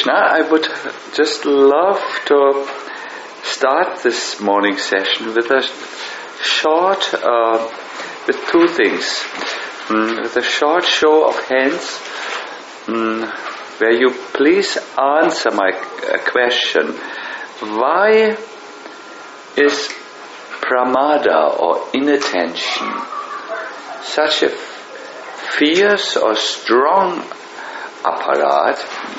Krishna. I would just love to start this morning session with a short, with two things. With a short show of hands, where you please answer my question. Why is pramada or inattention such a fierce or strong apparat,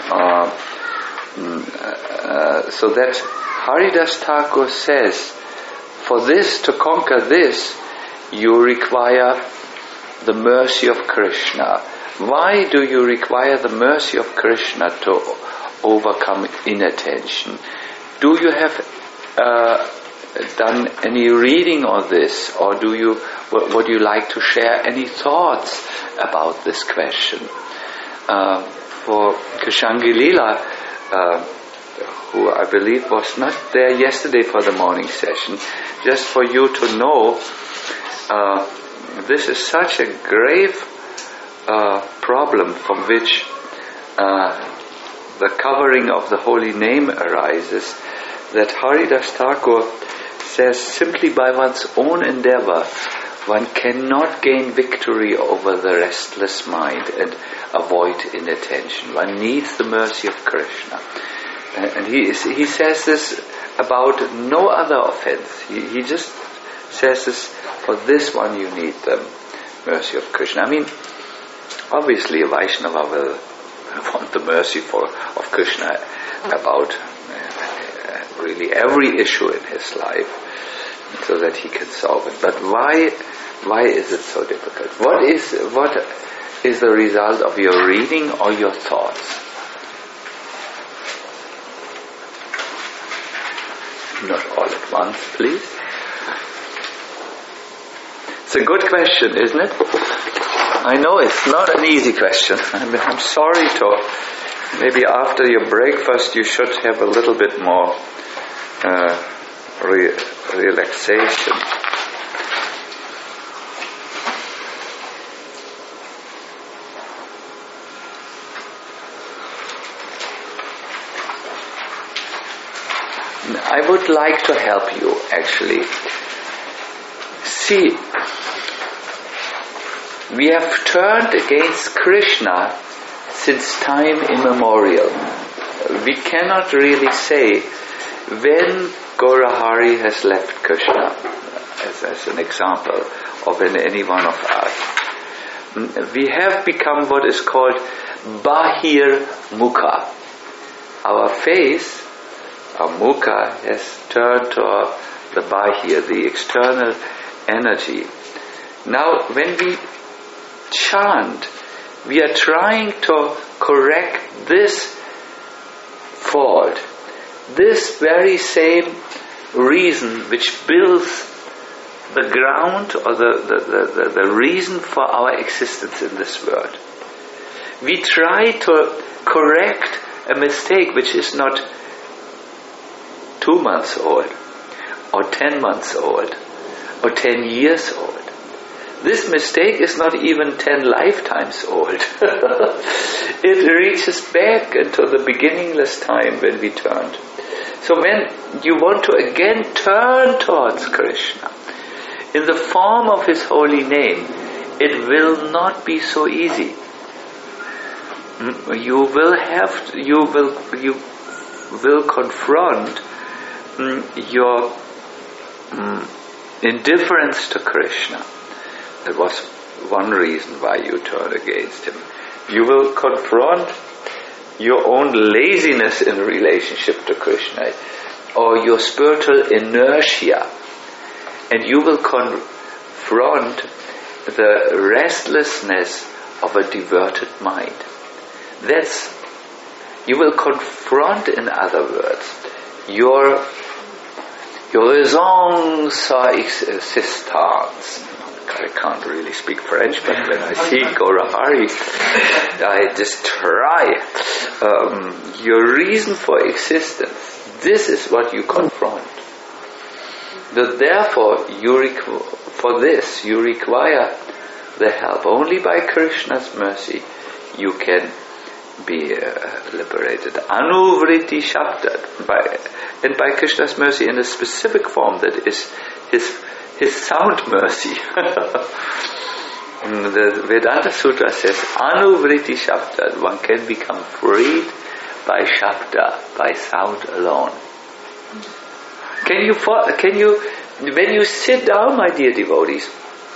so that Haridas Thakur says, for this, to conquer this, you require the mercy of Krishna. Why do you require the mercy of Krishna to overcome inattention? Do you have done any reading on this, or would you like to share any thoughts about this question? For Krishangi Leela, who I believe was not there yesterday for the morning session, just for you to know, this is such a grave problem from which the covering of the holy name arises, that Haridas Thakur says simply by one's own endeavor one cannot gain victory over the restless mind and avoid inattention. One needs the mercy of Krishna. And he says this about no other offense. He just says this, for this one you need the mercy of Krishna. I mean, obviously a Vaishnava will want the mercy of Krishna about really every issue in his life, so that he can solve it. But why is it so difficult? What is the result of your reading or your thoughts? Not all at once, please. It's a good question, isn't it? I know it's not an easy question. I'm sorry to... Maybe after your breakfast you should have a little bit more relaxation. I would like to help you, actually. See, we have turned against Krishna since time immemorial. We cannot really say when Gaurahari has left Krishna, as an example, or when any one of us. We have become what is called Bahir Mukha. Our face, our Mukha, has turned to the Bahir, the external energy. Now, when we chant, we are trying to correct this fault, this very same reason which builds the ground or the reason for our existence in this world. We try to correct a mistake which is not 2 months old, or 10 months old, or 10 years old. This mistake is not even 10 lifetimes old. It reaches back into the beginningless time when we turned. So when you want to again turn towards Krishna in the form of His holy name, it will not be so easy. You will confront your indifference to Krishna. That was one reason why you turned against Him. You will confront your own laziness in relationship to Krishna, or your spiritual inertia, and you will confront the restlessness of a diverted mind. You will confront, in other words, your raison d'existence. I can't really speak French, but when I see Gaurahari, I just try. Your reason for existence, this is what you confront. Therefore, for this, you require the help. Only by Krishna's mercy you can be liberated. Anuvriti Shabda, and by Krishna's mercy in a specific form that is his sound mercy. The Vedanta Sutra says, Anuvriti Shabda, one can become freed by Shabda, by sound alone. Can you, when you sit down, my dear devotees,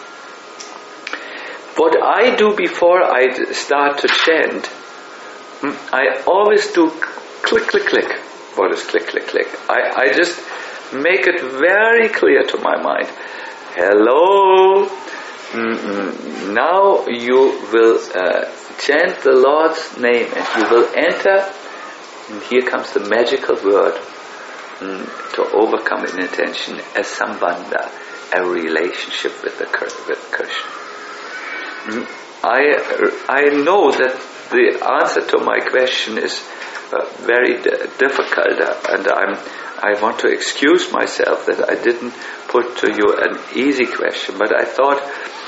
what I do before I start to chant, I always do click, click, click. What is click, click, click? I just make it very clear to my mind. Hello. Now you will chant the Lord's name and you will enter, and here comes the magical word to overcome inattention, a sambandha, a relationship with Krishna. I know that the answer to my question is very difficult, and I want to excuse myself that I didn't put to you an easy question, but I thought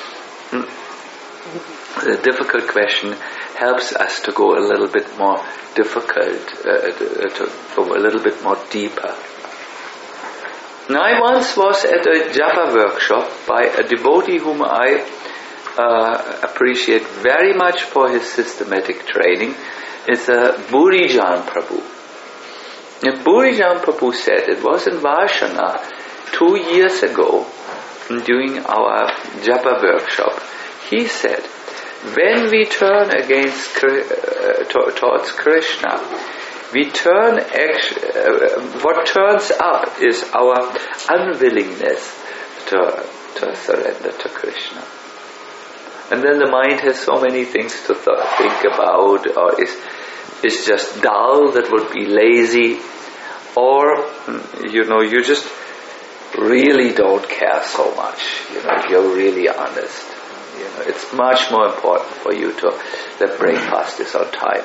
the difficult question helps us to go a little bit more difficult, to go a little bit more deeper. Now, I once was at a japa workshop by a devotee whom I appreciate very much for his systematic training. It's Burijan Prabhu. And Burijan Prabhu said, it was in Varshana 2 years ago during our japa workshop, he said, when we turn against towards Krishna, we turn what turns up is our unwillingness to surrender to Krishna. And then the mind has so many things to think about, or is just dull, that would be lazy, or you just really don't care so much. You're really honest. It's much more important for you that breakfast is on time.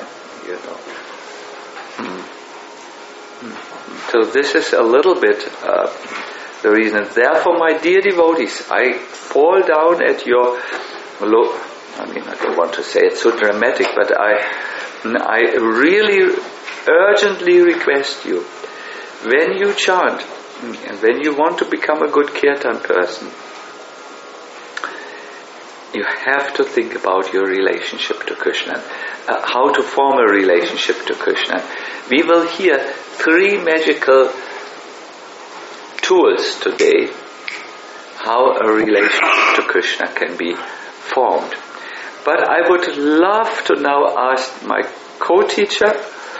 So this is a little bit the reason. Therefore, my dear devotees, I fall down at your I don't want to say it so dramatic, but I really urgently request you, when you chant, and when you want to become a good kirtan person, you have to think about your relationship to Krishna, how to form a relationship to Krishna. We will hear 3 magical tools today, how a relationship to Krishna can be formed. But I would love to now ask my co-teacher,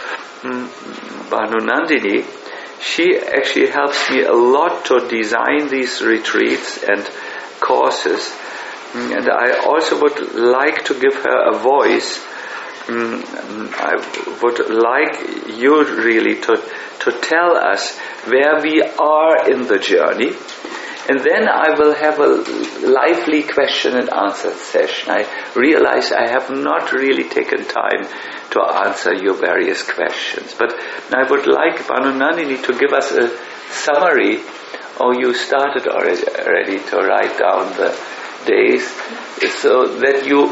Bhanu Nandini. She actually helps me a lot to design these retreats and courses. And I also would like to give her a voice. I would like you really to tell us where we are in the journey. And then I will have a lively question and answer session. I realize I have not really taken time to answer your various questions. But I would like Bhanu Nandini to give us a summary. Oh, you started already to write down the days, so that you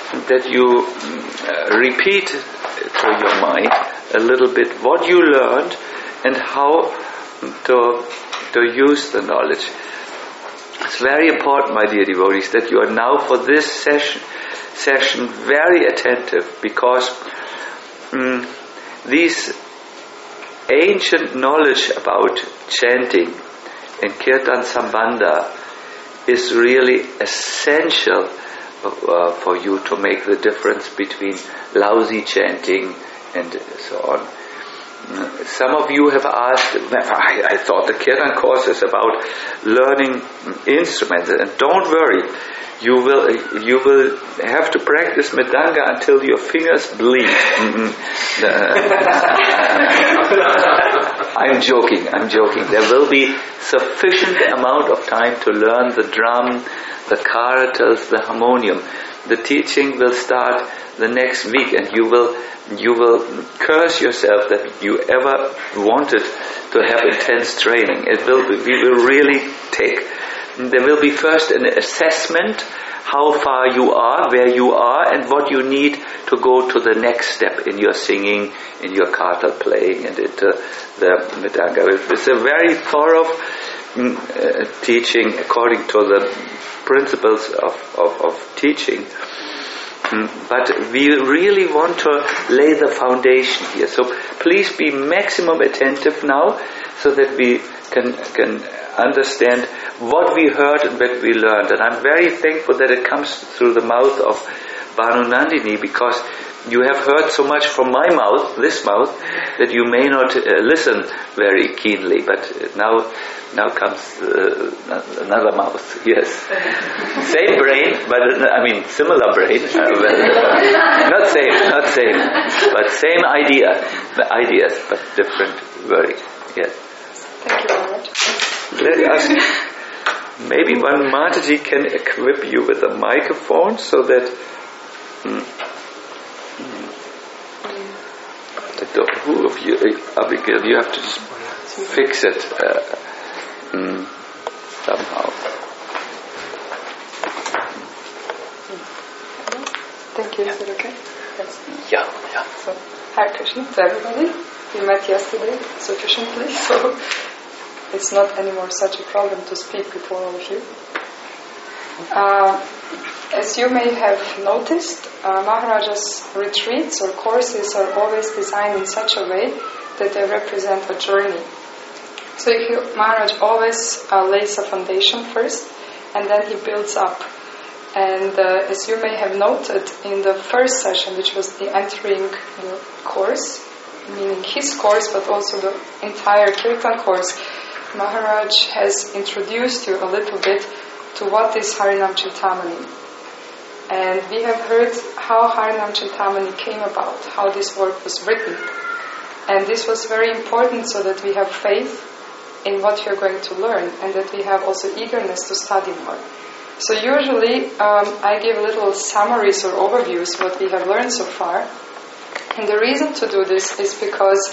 repeat to your mind a little bit what you learned and how to use the knowledge. It's very important, my dear devotees, that you are now for this session very attentive, because these ancient knowledge about chanting and Kirtan Sambandha is really essential for you to make the difference between lousy chanting and so on. Some of you have asked, I thought the Kirtan course is about learning instruments, and don't worry, you will have to practice Mridanga until your fingers bleed. I'm joking. There will be sufficient amount of time to learn the drum, the karatals, the harmonium. The teaching will start the next week, and you will curse yourself that you ever wanted to have intense training. We will really take. There will be first an assessment how far you are, where you are, and what you need to go to the next step in your singing, in your kartal playing, and into the mridanga. It's a very thorough teaching according to the principles of teaching. But we really want to lay the foundation here. So please be maximum attentive now, so that we can understand what we heard and what we learned. And I'm very thankful that it comes through the mouth of Bhanu Nandini, because you have heard so much from my mouth, this mouth, that you may not listen very keenly. But now comes another mouth. Yes, same brain, but similar brain. Not same, but same ideas, but different wording. Yes. Thank you very much. Let us. Maybe one Mataji can equip you with a microphone, so that. Who of you, Abigail, you have to just fix it somehow. Thank you. Is it okay? Yes. Yeah. So, Hare Krishna to everybody. We met yesterday sufficiently, so it's not anymore such a problem to speak before all of you. As you may have noticed, Maharaja's retreats or courses are always designed in such a way that they represent a journey. So Maharaj always lays a foundation first, and then he builds up. And as you may have noted, in the first session, which was the entering the course, meaning his course, but also the entire Kirtan course, Maharaj has introduced you a little bit to what is Harinam Chintamani. And we have heard how Harinam Chintamani came about, how this work was written. And this was very important, so that we have faith in what we are going to learn, and that we have also eagerness to study more. So usually I give little summaries or overviews what we have learned so far. And the reason to do this is because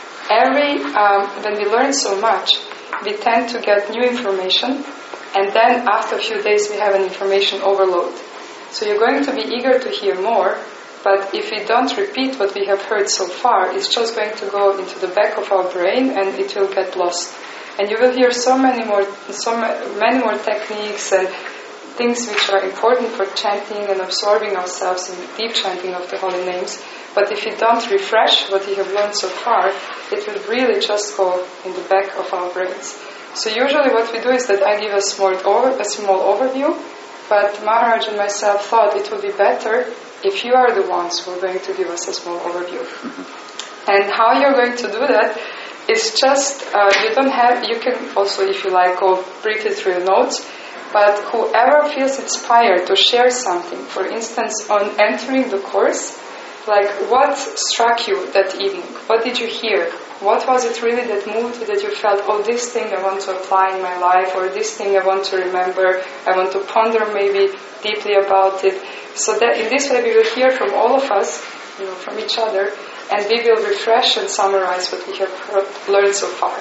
when we learn so much, we tend to get new information, and then after a few days we have an information overload. So you're going to be eager to hear more, but if we don't repeat what we have heard so far, it's just going to go into the back of our brain and it will get lost. And you will hear so many more techniques and things which are important for chanting and absorbing ourselves in deep chanting of the holy names. But if you don't refresh what you have learned so far, it will really just go in the back of our brains. So usually what we do is that I give a small overview, but Maharaj and myself thought it would be better if you are the ones who are going to give us a small overview. And how you're going to do that is just, you can also, if you like, go briefly through your notes, but whoever feels inspired to share something, for instance, on entering the course, like what struck you that evening? What did you hear? What was it really that moved you, that you felt, oh, this thing I want to apply in my life, or this thing I want to remember, I want to ponder maybe deeply about it. So that in this way we will hear from all of us, from each other, and we will refresh and summarize what we have learned so far.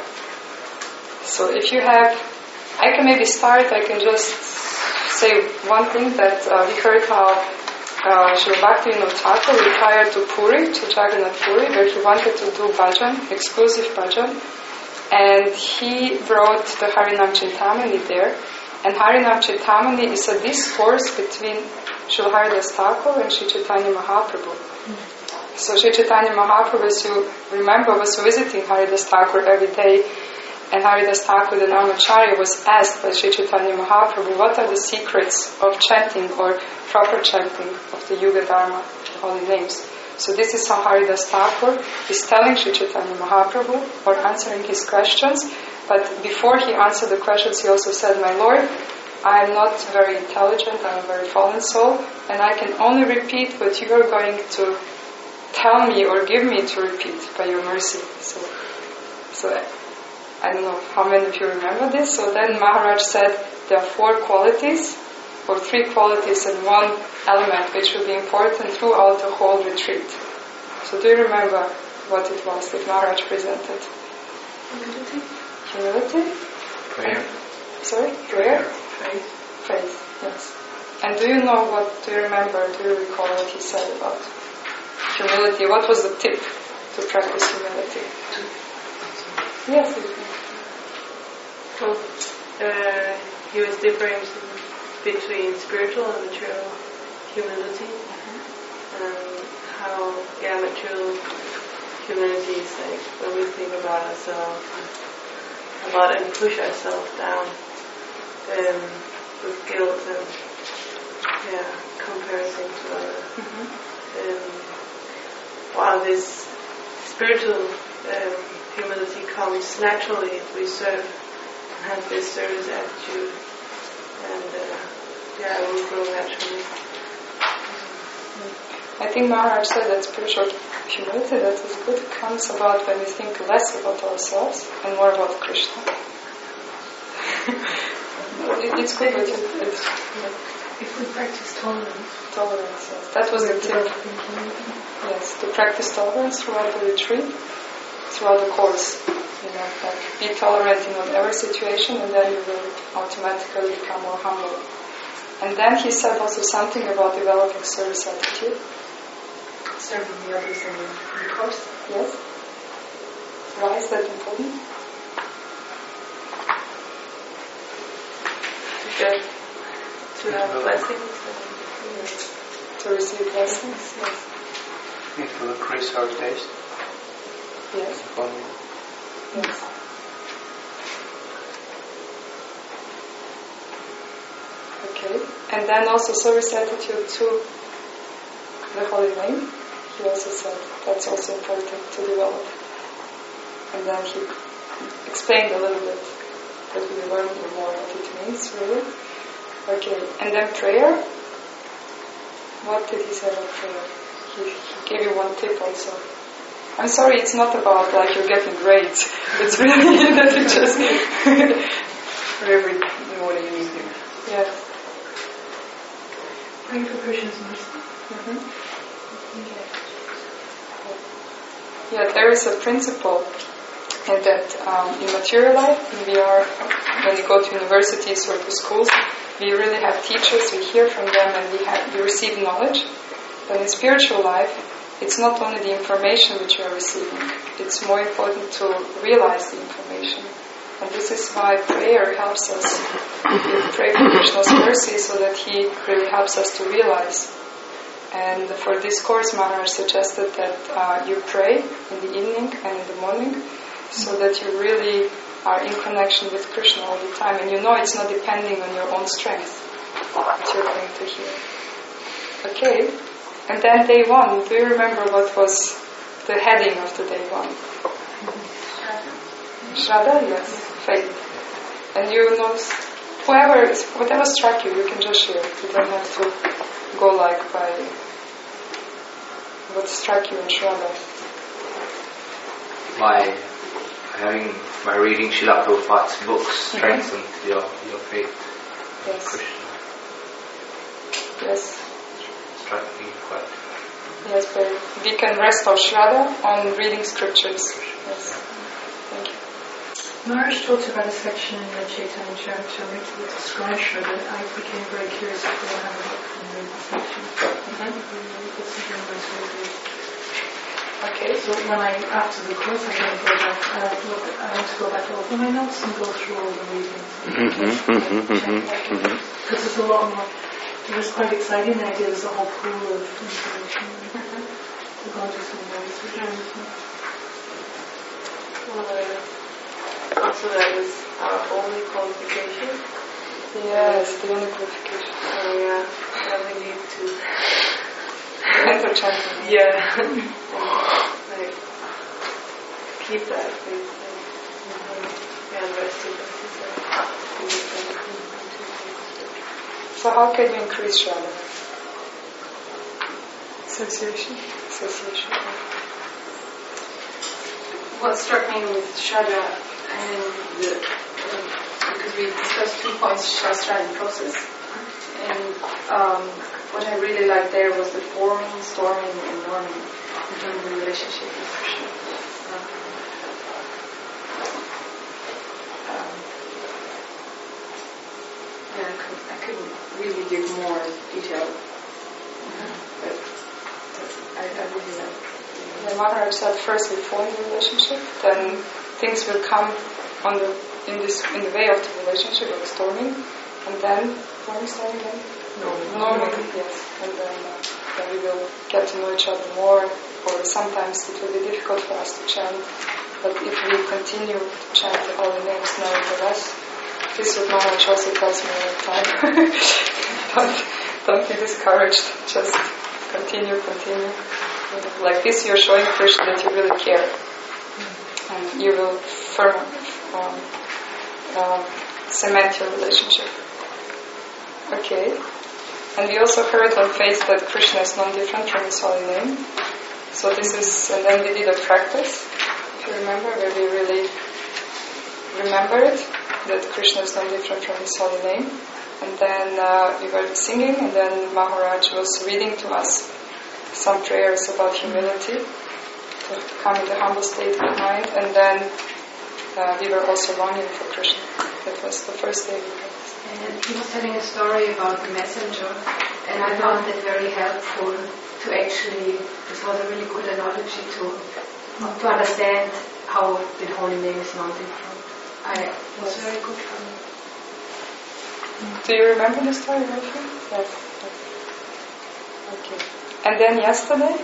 So if you have, I can maybe start, I can just say one thing that we heard how Srila Bhaktivinoda Thakur retired to Puri, to Jagannath Puri, where he wanted to do bhajan, exclusive bhajan, and he brought the Harinam Chintamani there. And Harinam Chintamani is a discourse between Srila Haridas Thakur and Sri Chaitanya Mahaprabhu. So Sri Chaitanya Mahaprabhu, as you remember, was visiting Haridas Thakur every day, and Haridas Thakur, the Namacharya, was asked by Sri Chaitanya Mahaprabhu, what are the secrets of chanting or proper chanting of the Yuga Dharma, the holy names. So this is how Haridas Thakur is telling Sri Chaitanya Mahaprabhu, or answering his questions. But before he answered the questions, he also said, my Lord, I am not very intelligent, I am a very fallen soul, and I can only repeat what you are going to tell me or give me to repeat by your mercy. So I don't know how many of you remember this. So then Maharaj said there are 4 qualities, or 3 qualities and 1 element which will be important throughout the whole retreat. So do you remember what it was that Maharaj presented? Humility? Prayer. Sorry? Prayer? Faith. Faith, yes. And do you remember, do you recall what he said about humility? What was the tip to practice humility? Yes. Well, he was different between spiritual and material humility. How, material humility is like when we think about ourselves a lot and push ourselves down with guilt and comparison to others. While this spiritual humility comes naturally if we serve and have this service attitude, and it will grow naturally. I think Maharaj said that spiritual humility, that is good, comes about when we think less about ourselves and more about Krishna. It's good, but if we practice tolerance. Tolerance, yes. That was the tip. Yes, to practice tolerance throughout the retreat, throughout the course. Like be tolerant in whatever situation, and then you will automatically become more humble. And then he said also something about developing service attitude. Serving the others in the course. Yes. Why is that important? To have blessings. To receive blessings, yes. It will increase our taste. Yes. Yes. Okay. And then also service attitude to the Holy Name. He also said that's also important to develop. And then he explained a little bit that we learn more what it means, really. Okay. And then prayer. What did he say about prayer? He gave you one tip also. I'm sorry, it's not about like you're getting grades. It's really that you just every morning and evening. Yes. Praying for Krishna's mercy. Yeah, there is a principle that in material life, when we go to universities or to schools, we really have teachers, we hear from them, and we receive knowledge. But in spiritual life, it's not only the information which we are receiving, it's more important to realize the information. And this is why prayer helps us. We pray for Krishna's mercy so that He really helps us to realize. And for this course, Maharaj suggested that you pray in the evening and in the morning so that you really are in connection with Krishna all the time. And you know it's not depending on your own strength that you're going to hear. Okay. And then day 1, do you remember what was the heading of the day 1? Shraddha, yes, faith. And you know, whatever struck you can just share. You don't have to go like by what struck you in Shraddha. By reading Srila Prabhupada's books strengthened your faith in Krishna. Yes. Quite. Yes, but we can rest our Shraddha on reading scriptures. Yes. Thank you. Maharaj talked about a section in the Chaitanya Charitamrita that describes Shraddha. I became very curious if we'll have a look and read the section. Okay. So after the course, I'm going to go back. I want to go back over my notes and go through all the readings. Because there's a lot more. It was quite exciting. The idea there's a whole pool of information. We're going to do some more research. Also that was our only qualification. Yes, the only qualification. And we need to enter chanting. Yeah. Like keep that faith and rest in it. So how can you increase Shraddha? Association. What struck me with Shraddha, because we discussed 2 points, Shastra and process, and what I really liked there was the forming, storming, and norming in the relationship with Krishna. I couldn't really give more detail. But I really like. The Maharaj said first we form the relationship, then things will come in the way of the relationship of storming, and then storming then? Norming, yes. And then we will get to know each other more, or sometimes it will be difficult for us to chant, but if we continue to chant the holy names nevertheless, this is what Maharaj also tells me all the time. Don't be discouraged, just continue. Like this you're showing Krishna that you really care, and you will cement your relationship. Okay. And we also heard on faith that Krishna is non-different from His holy name. So this is, and then we did a practice, if you remember, where we really remembered that Krishna is non-different from His holy name. And then we were singing, and then Maharaj was reading to us some prayers about humility, to come in the humble state of mind, and then we were also longing for Krishna. That was the first day we practiced. And he was telling a story about the messenger, and I found it very helpful to actually, this was a really good analogy to understand how the holy name is not different. It was very good for me. Do you remember the story, Rafi? Yes. Okay. And then yesterday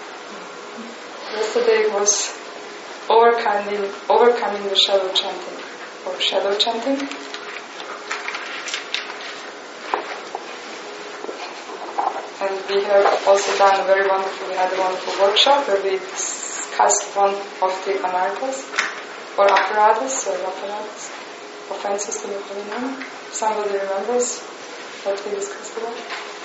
was overcoming the shadow chanting, or shadow chanting. And we have also done we had a wonderful workshop where we discussed one of the anarthas, or apparatus, offenses to the holy name. Somebody remembers what we discussed about?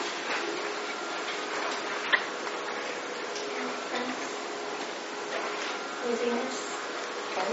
Laziness. Okay.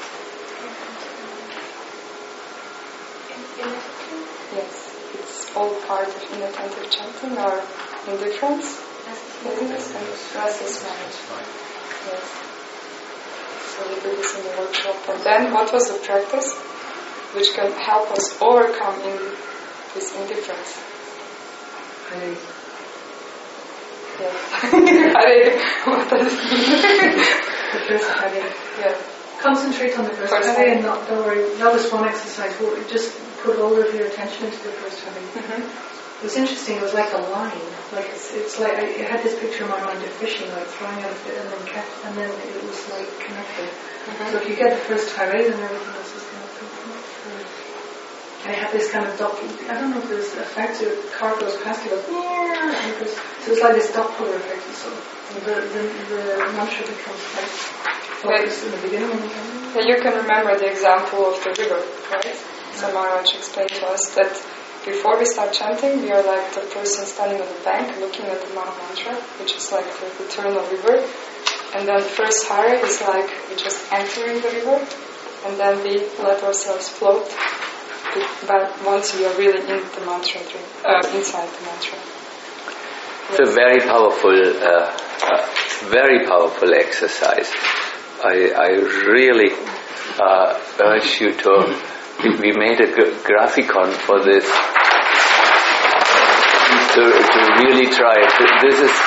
Inattentive. Yes, it's all part of inattentive chanting, or indifference, laziness, and restless mind. Yes. So we did this in the workshop. And then what was the practice which can help us overcome this indifference? Hare. Yes. Hare. What does it mean? The first Hare. Yeah. Concentrate on the first Hare and don't worry. That was one exercise. Just put all of your attention into the first Hare. Mm-hmm. It was interesting. It was like a line. Like it's like I had this picture in my mind of fishing, like throwing out a bit and then it was like connected. Mm-hmm. So if you get the first Hare, then everything else is connected. And I had this kind of Doppler. I don't know if there's an effect. A car goes past you, goes, so it's like this Doppler effect. So the mantra becomes like focused in the beginning and the end. Yeah, you can remember the example of the river, right? So Maharaj explained to us that before we start chanting, we are like the person standing on the bank looking at the Maha Mantra, which is like the eternal river. And then the first Hare is like we're just entering the river, and then we let ourselves float. But once we are really in the mantra, inside the mantra. It's a very powerful exercise. I really urge you to. We made a graphicon for this to really try it. This is.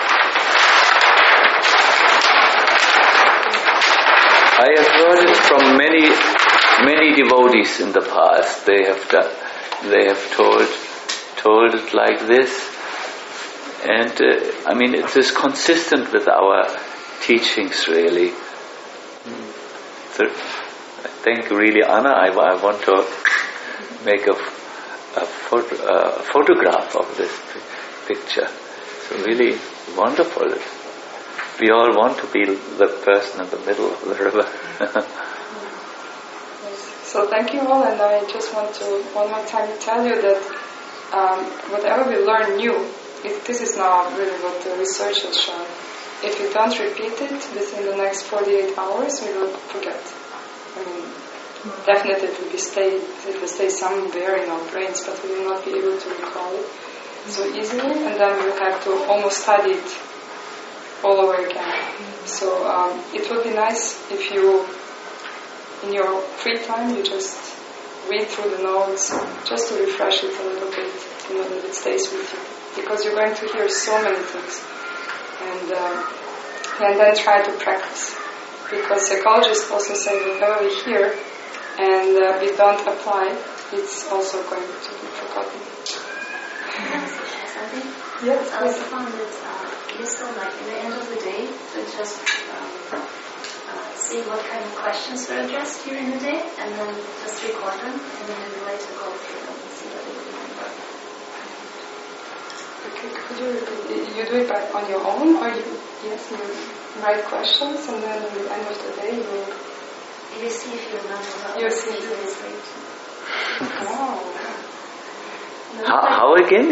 I have heard it from many devotees in the past. They have told it like this, and it is consistent with our teachings, really. So I think really, Anna, I want to make a photograph of this picture. So really wonderful. We all want to be the person in the middle of the river. So thank you all, and I just want to one more time tell you that whatever we learn new, this is now really what the research has shown. If we don't repeat it within the next 48 hours, we will forget. Definitely it will stay somewhere in our brains, but we will not be able to recall it so easily, and then we will have to almost study it all over again. So it would be nice if you, in your free time, you just read through the notes, just to refresh it a little bit, that it stays with you. Because you're going to hear so many things. And then try to practice. Because psychologists also say whatever we hear and we don't apply, it's also going to be forgotten. Something? Yes. I also found that it is so like in the end of the day, to just see what kind of questions were addressed during the day, and then just record them, and then later go through them and see what you remember. Okay, could you repeat? You do it on your own, or you write questions, and then at the end of the day You see if you remember. You see. Wow. How again?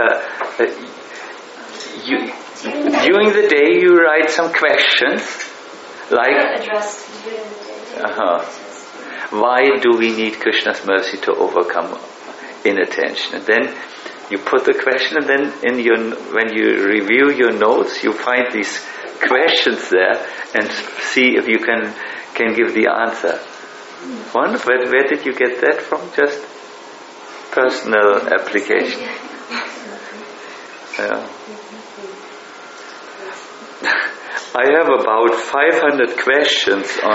During the day you write some questions, like addressed during the day. Why do we need Krishna's mercy to overcome inattention? And then you put the question, and then when you review your notes, you find these questions there and see if you can give the answer. Wonderful. Where did you get that from? Just personal application. Yeah. I have about 500 questions on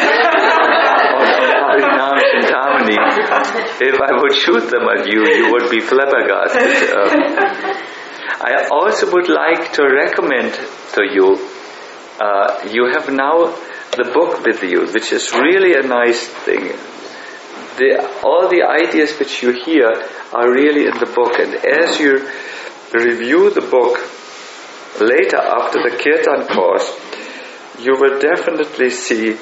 Harinam Chintamani. If I would shoot them at you, you would be flabbergasted. I also would like to recommend to you, you have now the book with you, which is really a nice thing. All the ideas which you hear are really in the book, and as you review the book later after the Kirtan course, you will definitely see,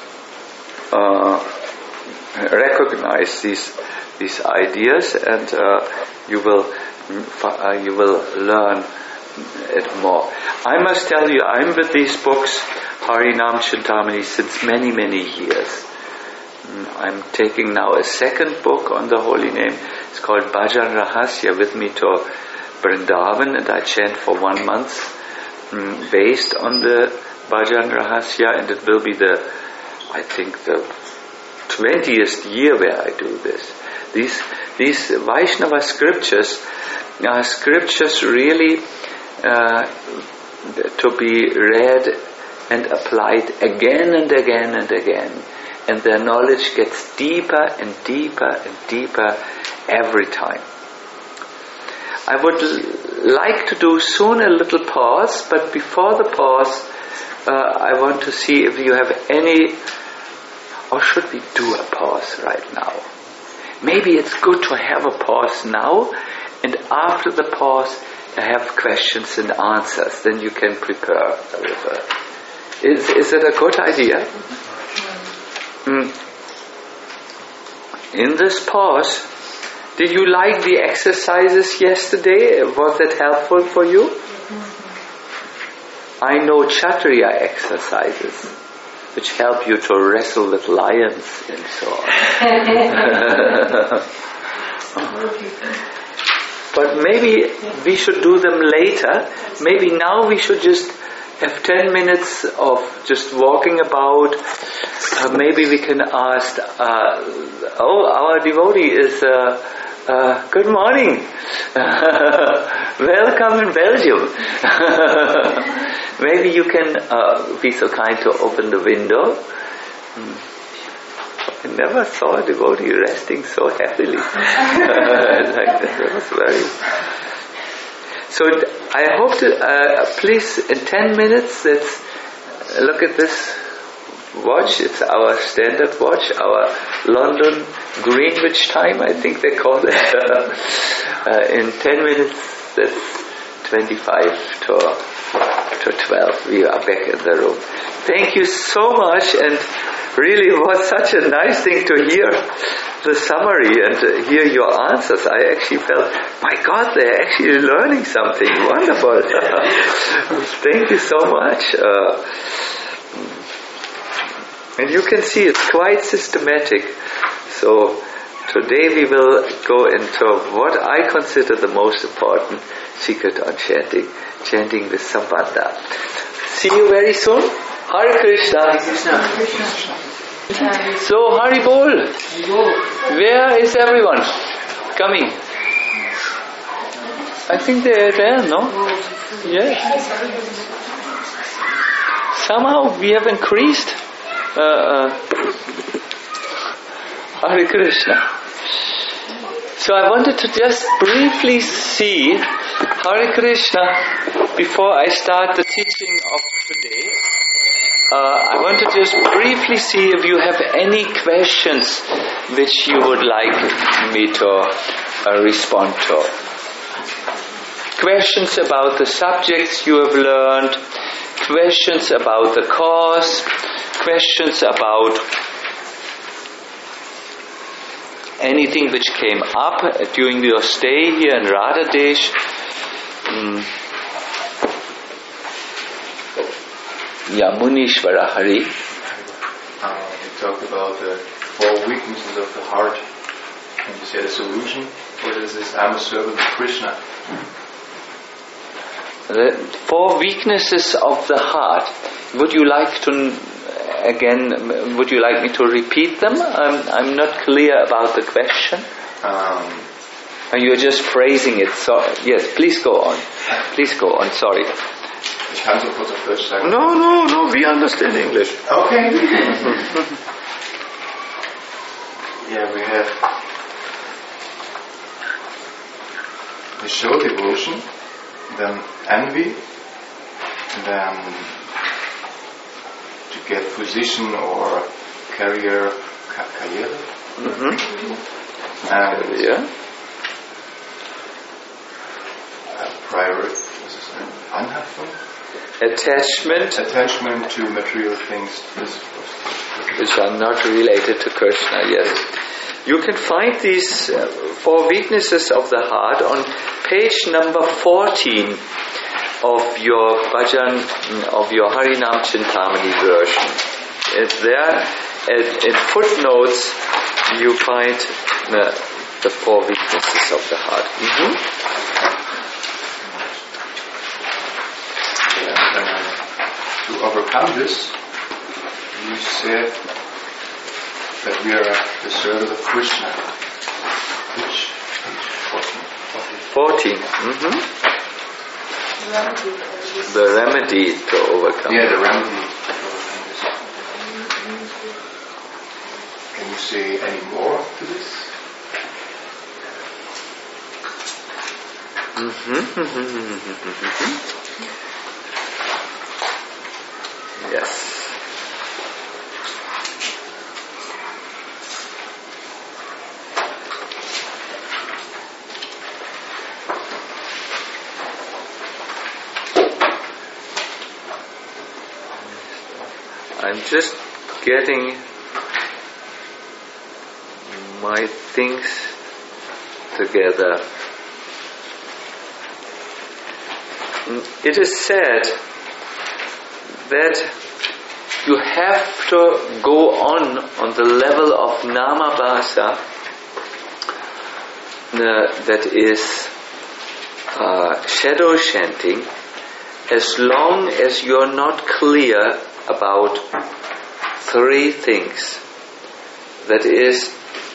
recognize these ideas, and you will learn it more. I must tell you, I'm with these books, Harinam Chintamani, since many, many years. I'm taking now a second book on the holy name. It's called Bhajan Rahasya, with me to Vrindavan, and I chant for 1 month based on the Bhajan Rahasya, and it will be the 20th year where I do this. These Vaishnava scriptures are scriptures really to be read and applied again and again and again, and their knowledge gets deeper and deeper and deeper every time. I would like to do soon a little pause, but before the pause, I want to see if you have any, or should we do a pause right now? Maybe it's good to have a pause now, and after the pause, have questions and answers. Then you can prepare a little. Is it a good idea? In this pause, did you like the exercises yesterday? Was it helpful for you? I know Kshatriya exercises, which help you to wrestle with lions and so on. But maybe we should do them later. Maybe now we should just have 10 minutes of just walking about. Maybe we can ask, our devotee is, good morning. Welcome in Belgium. Maybe you can be so kind to open the window. I never saw a devotee resting so happily. That was very... So I hope to, please, in 10 minutes, let's look at this watch. It's our standard watch, our London Greenwich time, I think they call it. In 10 minutes, that's 25 to 12. We are back in the room. Thank you so much, and really it was such a nice thing to hear the summary and hear your answers. I actually felt, my God, they're actually learning something wonderful. Thank you so much. And you can see it's quite systematic. So today we will go into what I consider the most important secret on chanting with Sambandha. See you very soon. Hare Krishna. Hare Krishna. So, Haribol, where is everyone coming? I think they're there, no? Yes. Somehow we have increased. Hare Krishna. So I wanted to just briefly see Hare Krishna before I start the teaching of today. I want to just briefly see if you have any questions which you would like me to respond to. Questions about the subjects you have learned, questions about the course, questions about anything which came up during your stay here in Radhadesh. Munishvara Hari. You talked about the 4 weaknesses of the heart. Can you say the solution? What is this? I'm a servant of Krishna. The 4 weaknesses of the heart. Would you like me to repeat them? I'm not clear about the question. You're just phrasing it. So, yes, please go on. Please go on. Sorry. Ich kann so kurz auf Deutsch sagen. No, we understand English. Okay. Yeah, we have the show devotion, then envy, then to get position or career, karriere, and yeah. Anhaftung. Attachment to material things, which are not related to Krishna. Yes, you can find these 4 weaknesses of the heart on page number 14 of your bhajan, of your Harinam Chintamani version. It's there. In footnotes, you find the 4 weaknesses of the heart. To overcome this, you said that we are the servant of Krishna. Which? 14. The remedy to overcome. Yeah, the remedy to overcome this. Can you say any more to this? Yes. I'm just getting my things together. It is said that you have to go on the level of namabhasa, that is shadow chanting, as long as you're not clear about 3 things. That is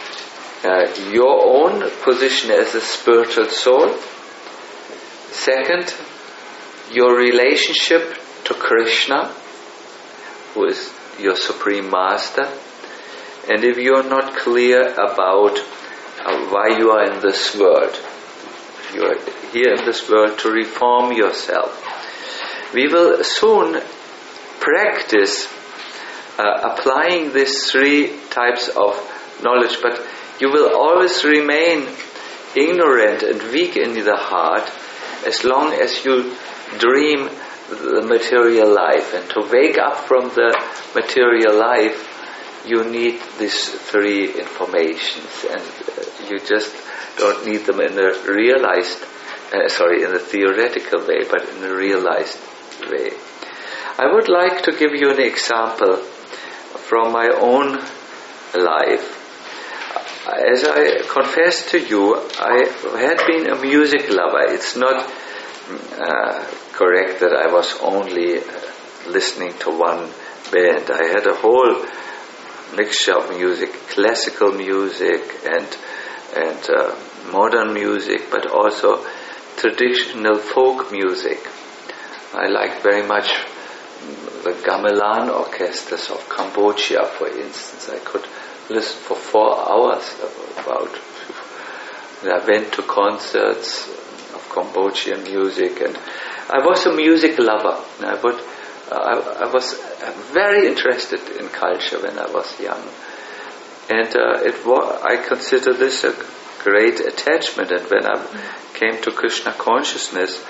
your own position as a spiritual soul. Second, your relationship to Krishna, who is your Supreme Master. And if you are not clear about why you are in this world, you are here in this world to reform yourself. We will soon practice applying these 3 types of knowledge, but you will always remain ignorant and weak in the heart as long as you dream the material life. And to wake up from the material life, you need these 3 informations, and you just don't need them in a realized, in a theoretical way, but in a realized way. I would like to give you an example from my own life. As I confessed to you, I had been a music lover. It's not correct that I was only listening to one band. I had a whole mixture of music, classical music and modern music, but also traditional folk music. I like very much the gamelan orchestras of Cambodia, for instance. I could listen for 4 hours about. I went to concerts of Cambodian music, and I was a music lover. I was very interested in culture when I was young, and I consider this a great attachment. And when I came to Krishna consciousness,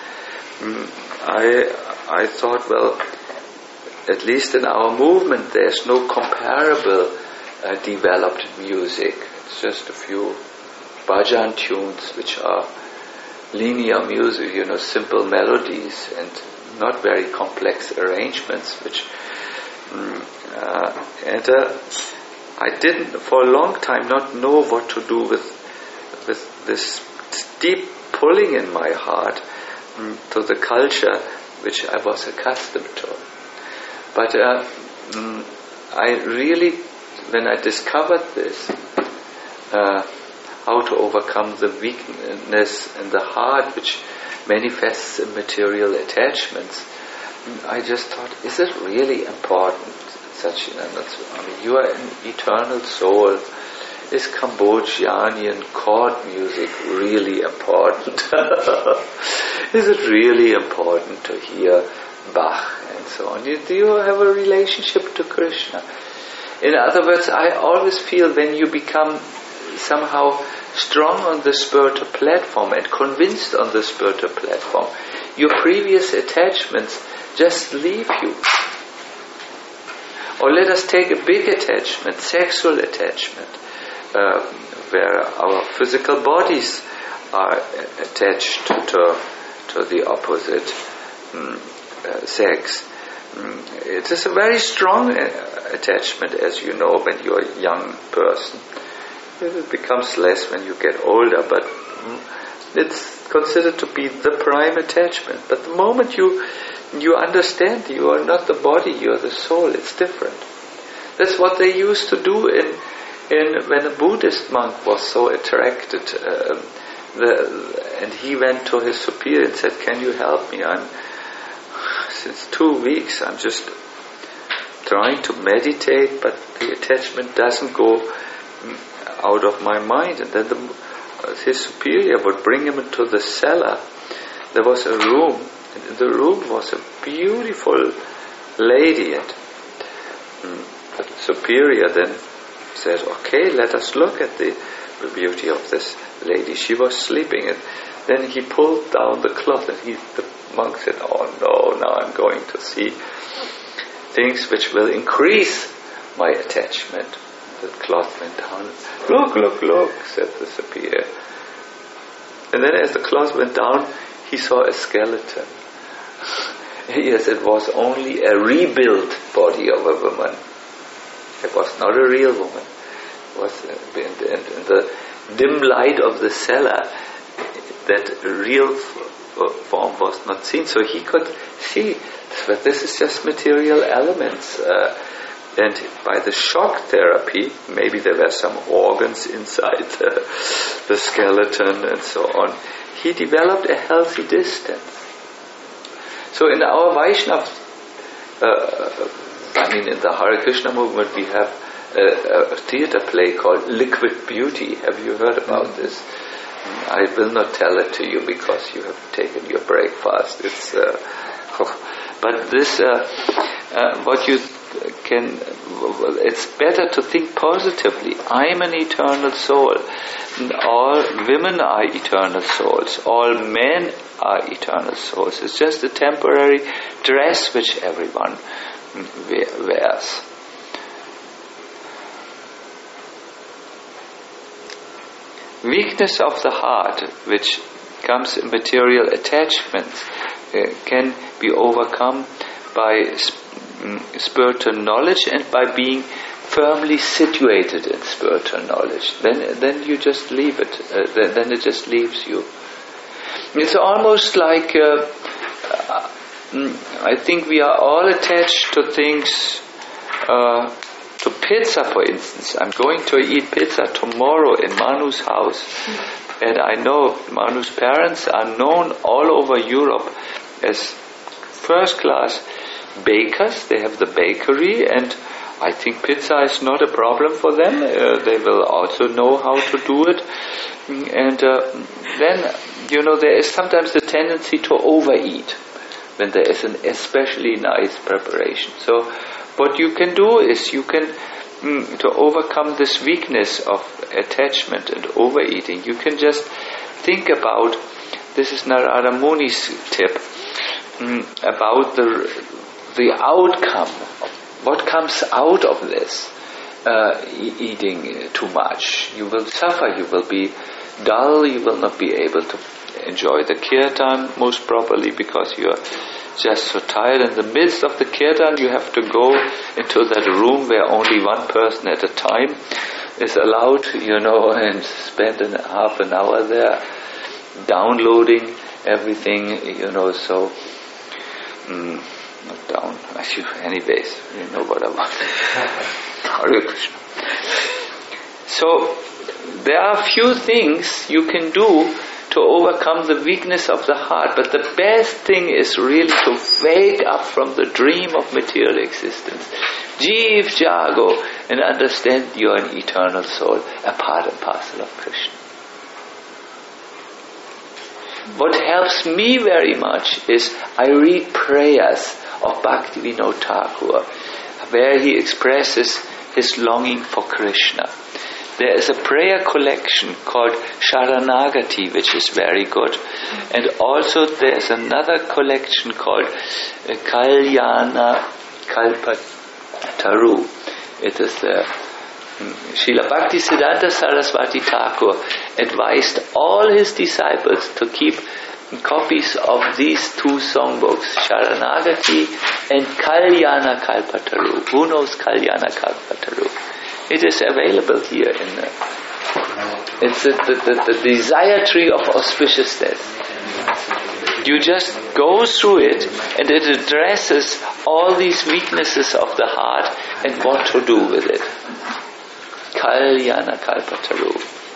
I thought, well, at least in our movement, there's no comparable developed music. It's just a few bhajan tunes, which are linear music, simple melodies and not very complex arrangements, which I didn't for a long time not know what to do with this deep pulling in my heart to the culture which I was accustomed to. But I really, when I discovered this, how to overcome the weakness in the heart which manifests in material attachments, I just thought, is it really important? You are an eternal soul. Is Cambodian chord music really important? Is it really important to hear Bach and so on? Do you have a relationship to Krishna? In other words, I always feel when you become somehow strong on the spiritual platform and convinced on the spiritual platform, your previous attachments just leave you. Or let us take a big attachment, sexual attachment, where our physical bodies are attached to the opposite sex. It is a very strong attachment, as you know, when you are a young person. It becomes less when you get older, but it's considered to be the prime attachment. But the moment you understand you are not the body, you are the soul, it's different. That's what they used to do when a Buddhist monk was so attracted, and he went to his superior and said, "Can you help me? Since 2 weeks I'm just trying to meditate, but the attachment doesn't go out of my mind." And then his superior would bring him into the cellar. There was a room, and in the room was a beautiful lady, and the superior then said, "Okay, let us look at the beauty of this lady." She was sleeping, and then he pulled down the cloth, and the monk said, "Oh no, now I'm going to see things which will increase my attachment." The cloth went down. "Look, look, look," said the superior. And then as the cloth went down, he saw a skeleton. Yes, it was only a rebuilt body of a woman. It was not a real woman. It was in the dim light of the cellar, that real form was not seen. So he could see that this is just material elements. And by the shock therapy, maybe there were some organs inside the skeleton and so on, he developed a healthy distance. So in our Vaishnava, in the Hare Krishna movement, we have a theatre play called Liquid Beauty. Have you heard about this? I will not tell it to you because you have taken your breakfast. But this, what you can, it's better to think positively. I am an eternal soul. All women are eternal souls. All men are eternal souls. It's just a temporary dress which everyone wears. Weakness of the heart, which comes in material attachments, can be overcome by spiritual knowledge and by being firmly situated in spiritual knowledge. Then you just leave it. Then it just leaves you. It's almost like I think we are all attached to things to pizza, for instance. I'm going to eat pizza tomorrow in Manu's house. And I know Manu's parents are known all over Europe as first-class bakers. They have the bakery, and I think pizza is not a problem for them. They will also know how to do it. And then, there is sometimes the tendency to overeat when there is an especially nice preparation. So what you can do is you can, to overcome this weakness of attachment and overeating, you can just think about, this is Narada Muni's tip, about the outcome, what comes out of this eating too much. You will suffer, you will be dull, you will not be able to enjoy the kirtan most properly because you are just so tired. In the midst of the kirtan, you have to go into that room where only one person at a time is allowed, and spend half an hour there downloading everything, so not down, anyways, you know what I want. Hare Krishna. So there are few things you can do to overcome the weakness of the heart, but the best thing is really to wake up from the dream of material existence. Jeev Jago, and understand you are an eternal soul, a part and parcel of Krishna. What helps me very much is I read prayers of Bhaktivinoda Thakur, where he expresses his longing for Krishna. There is a prayer collection called Sharanagati, which is very good. And also there is another collection called Kalyana Kalpataru. It is Srila Bhaktisiddhanta Saraswati Thakur advised all his disciples to keep copies of these two songbooks, Sharanagati and Kalyana Kalpataru. Who knows Kalyana Kalpataru? It is available here it's the desire tree of auspiciousness. You just go through it, and it addresses all these weaknesses of the heart and what to do with it. Kalyana Kalpataru.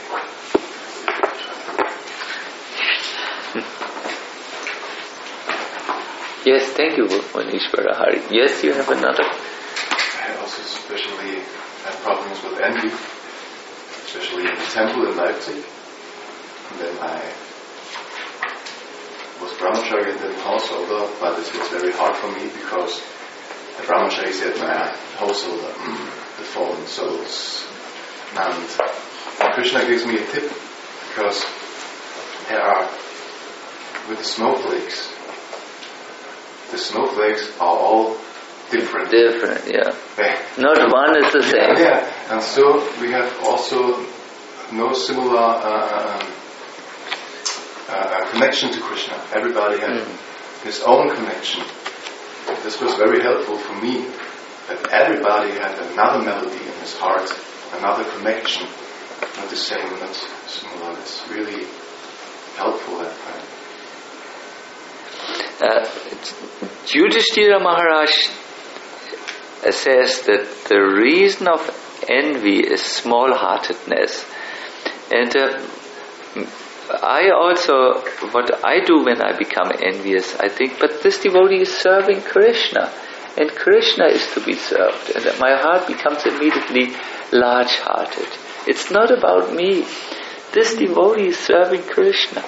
Yes, thank you, Manishwara Hari. Yes, you have another. I also especially had problems with envy, especially in the temple in Leipzig. And then I was brahmachari and then householder, but it was very hard for me because the brahmachari said, householder, the fallen souls. And Krishna gives me a tip, because there are, with the snowflakes are all different. Different, yeah. Not one is the same. Yeah, and so we have also no similar connection to Krishna. Everybody has his own connection. This was very helpful for me, that everybody had another melody in his heart, another connection, not the same, not similar. It's really helpful that time. Yudhishthira Maharaj says that the reason of envy is small-heartedness. And I also, what I do when I become envious, I think, but this devotee is serving Krishna, and Krishna is to be served, and my heart becomes immediately large-hearted. It's not about me. This devotee is serving Krishna.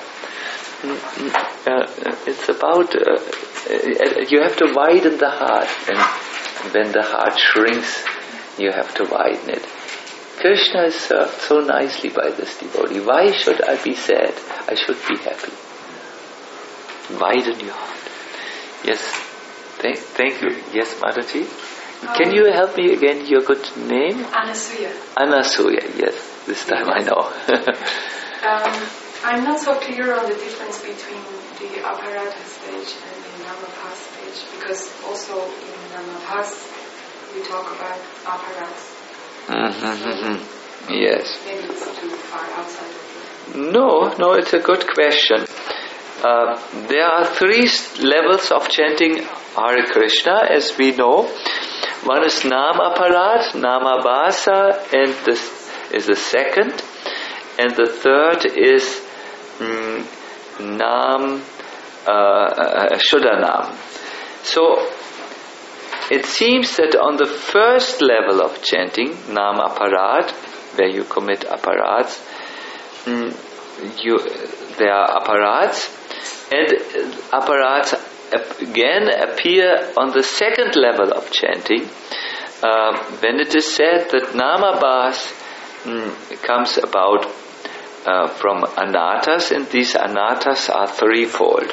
It's about, you have to widen the heart, and when the heart shrinks, you have to widen it. Krishna is served so nicely by this devotee. Why should I be sad? I should be happy. Widen your heart. Yes, thank you. Yes, Mataji? Can you help me again, your good name? Anasuya. Anasuya, yes. This time I know. I'm not so clear on the difference between the Aparadha stage and the Namapas stage, because also in Namapas we talk about Aparadha. Yes. Maybe it's too far outside of it. No, it's a good question. There are 3 levels of chanting Hare Krishna, as we know. One is Nam Aparat, Namabhasa, and this is the second. And the third is Nam Shuddhanam. So it seems that on the first level of chanting, Nam Aparat, where you commit aparats, there are aparats, and aparats again appear on the second level of chanting, when it is said that Namabhas comes about from anatas, and these anatas are threefold.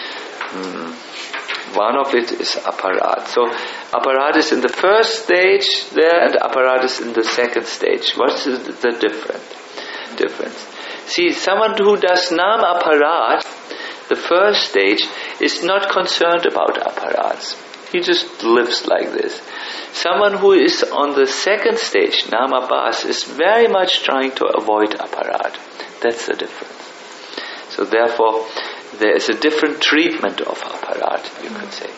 One of it is aparat. So aparat is in the first stage there, and aparat is in the second stage. What is the difference? See, someone who does Nam Aparat, the first stage, is not concerned about aparats. He just lives like this. Someone who is on the second stage, Namabhas, is very much trying to avoid aparat. That's the difference. So therefore, there is a different treatment of aparat, you could say.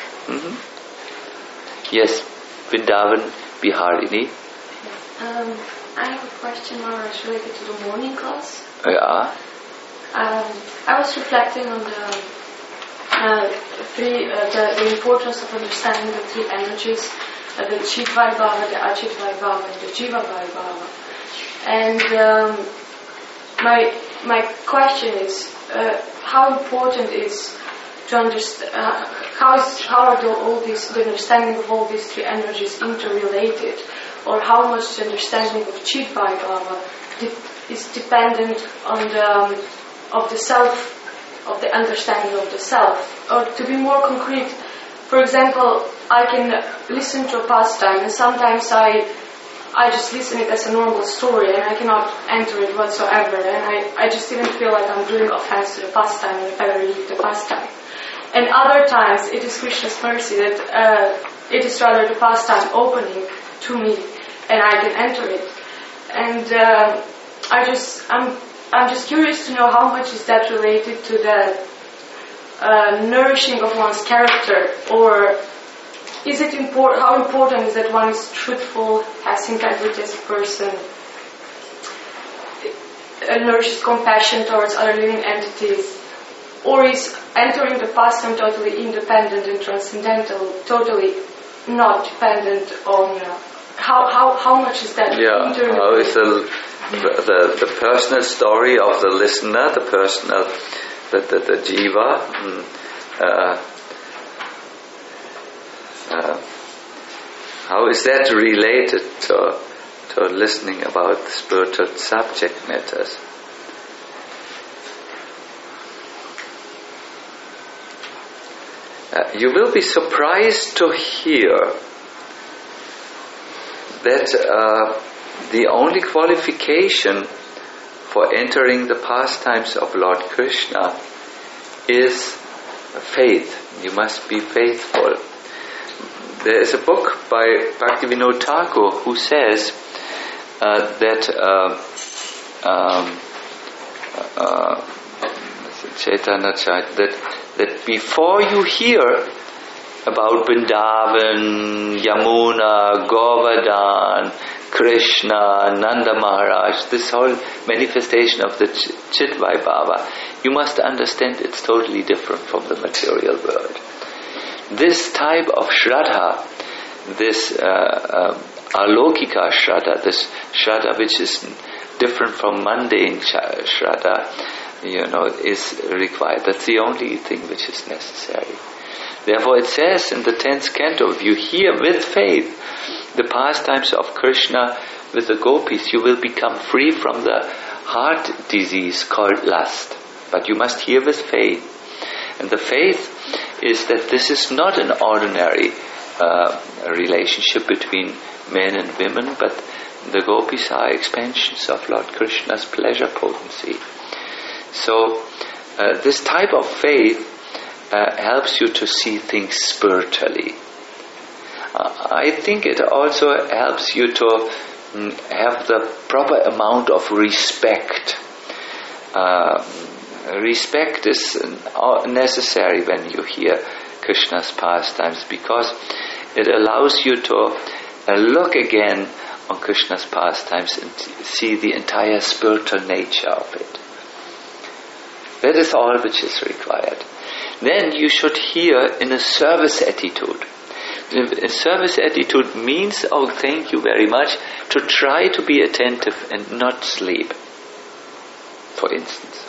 Yes, Vrindavan Biharini. I have a question, Maharaj, related to the morning class. Yeah. I was reflecting on the importance of understanding the three energies, the Chit Vaibhava, the Achit Vaibhava, and the Jiva Vaibhava. And my question is, how important is to understand, how are the understanding of all these three energies interrelated, or how much the understanding of Chit Vaibhava is dependent on the self, of the understanding of the self. Or to be more concrete, for example, I can listen to a pastime, and sometimes I just listen it as a normal story, and I cannot enter it whatsoever, and I just even feel like I'm doing offense to the pastime if I read the pastime. And other times it is Krishna's mercy that it is rather the pastime opening to me, and I can enter it. And I'm just curious to know how much is that related to the nourishing of one's character, or is it how important is that one is truthful, has integrity as a person, nourishes compassion towards other living entities, or is entering the pastime totally independent and transcendental, totally not dependent on how much is that? Yeah, how is the personal story of the listener, the personal, the jiva, how is that related to listening about spiritual subject matters? You will be surprised to hear that the only qualification for entering the pastimes of Lord Krishna is faith. You must be faithful. There is a book by Bhaktivinoda Thakur who says that Chaitanya that before you hear about Vrindavan, Yamuna, Govardhan, Krishna, Nanda Maharaj, this whole manifestation of the Chit Vaibhava, you must understand it's totally different from the material world. This type of Shraddha, this Alokika Shraddha, this Shraddha which is different from mundane Shraddha, is required. That's the only thing which is necessary. Therefore it says in the 10th canto, if you hear with faith the pastimes of Krishna with the gopis, you will become free from the heart disease called lust. But you must hear with faith. And the faith is that this is not an ordinary relationship between men and women, but the gopis are expansions of Lord Krishna's pleasure potency. So this type of faith helps you to see things spiritually. I think it also helps you to have the proper amount of respect. Respect is necessary when you hear Krishna's pastimes, because It allows you to look again on Krishna's pastimes and see the entire spiritual nature of it. That is all which is required. Then you should hear in a service attitude. A service attitude means, oh, thank you very much, to try to be attentive and not sleep, for instance.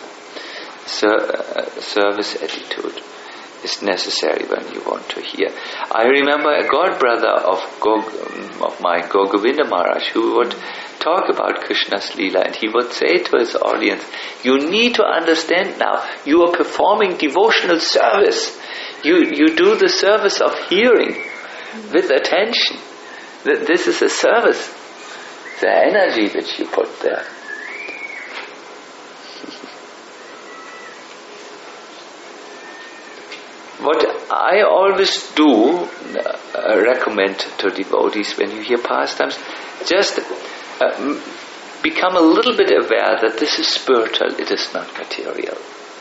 Service attitude is necessary when you want to hear. I remember a godbrother of mine, Govinda Maharaj, who would talk about Krishna's Leela, and he would say to his audience, you need to understand now, you are performing devotional service. You do the service of hearing with attention. This is a service. The energy which you put there. What I always do recommend to devotees when you hear pastimes, just become a little bit aware that this is spiritual, it is not material.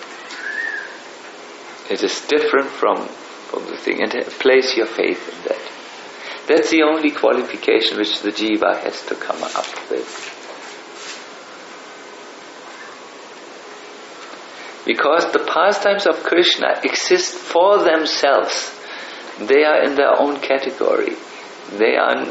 It is different from the thing, and place your faith in that. That's the only qualification which the jiva has to come up with. Because the pastimes of Krishna exist for themselves. They are in their own category. There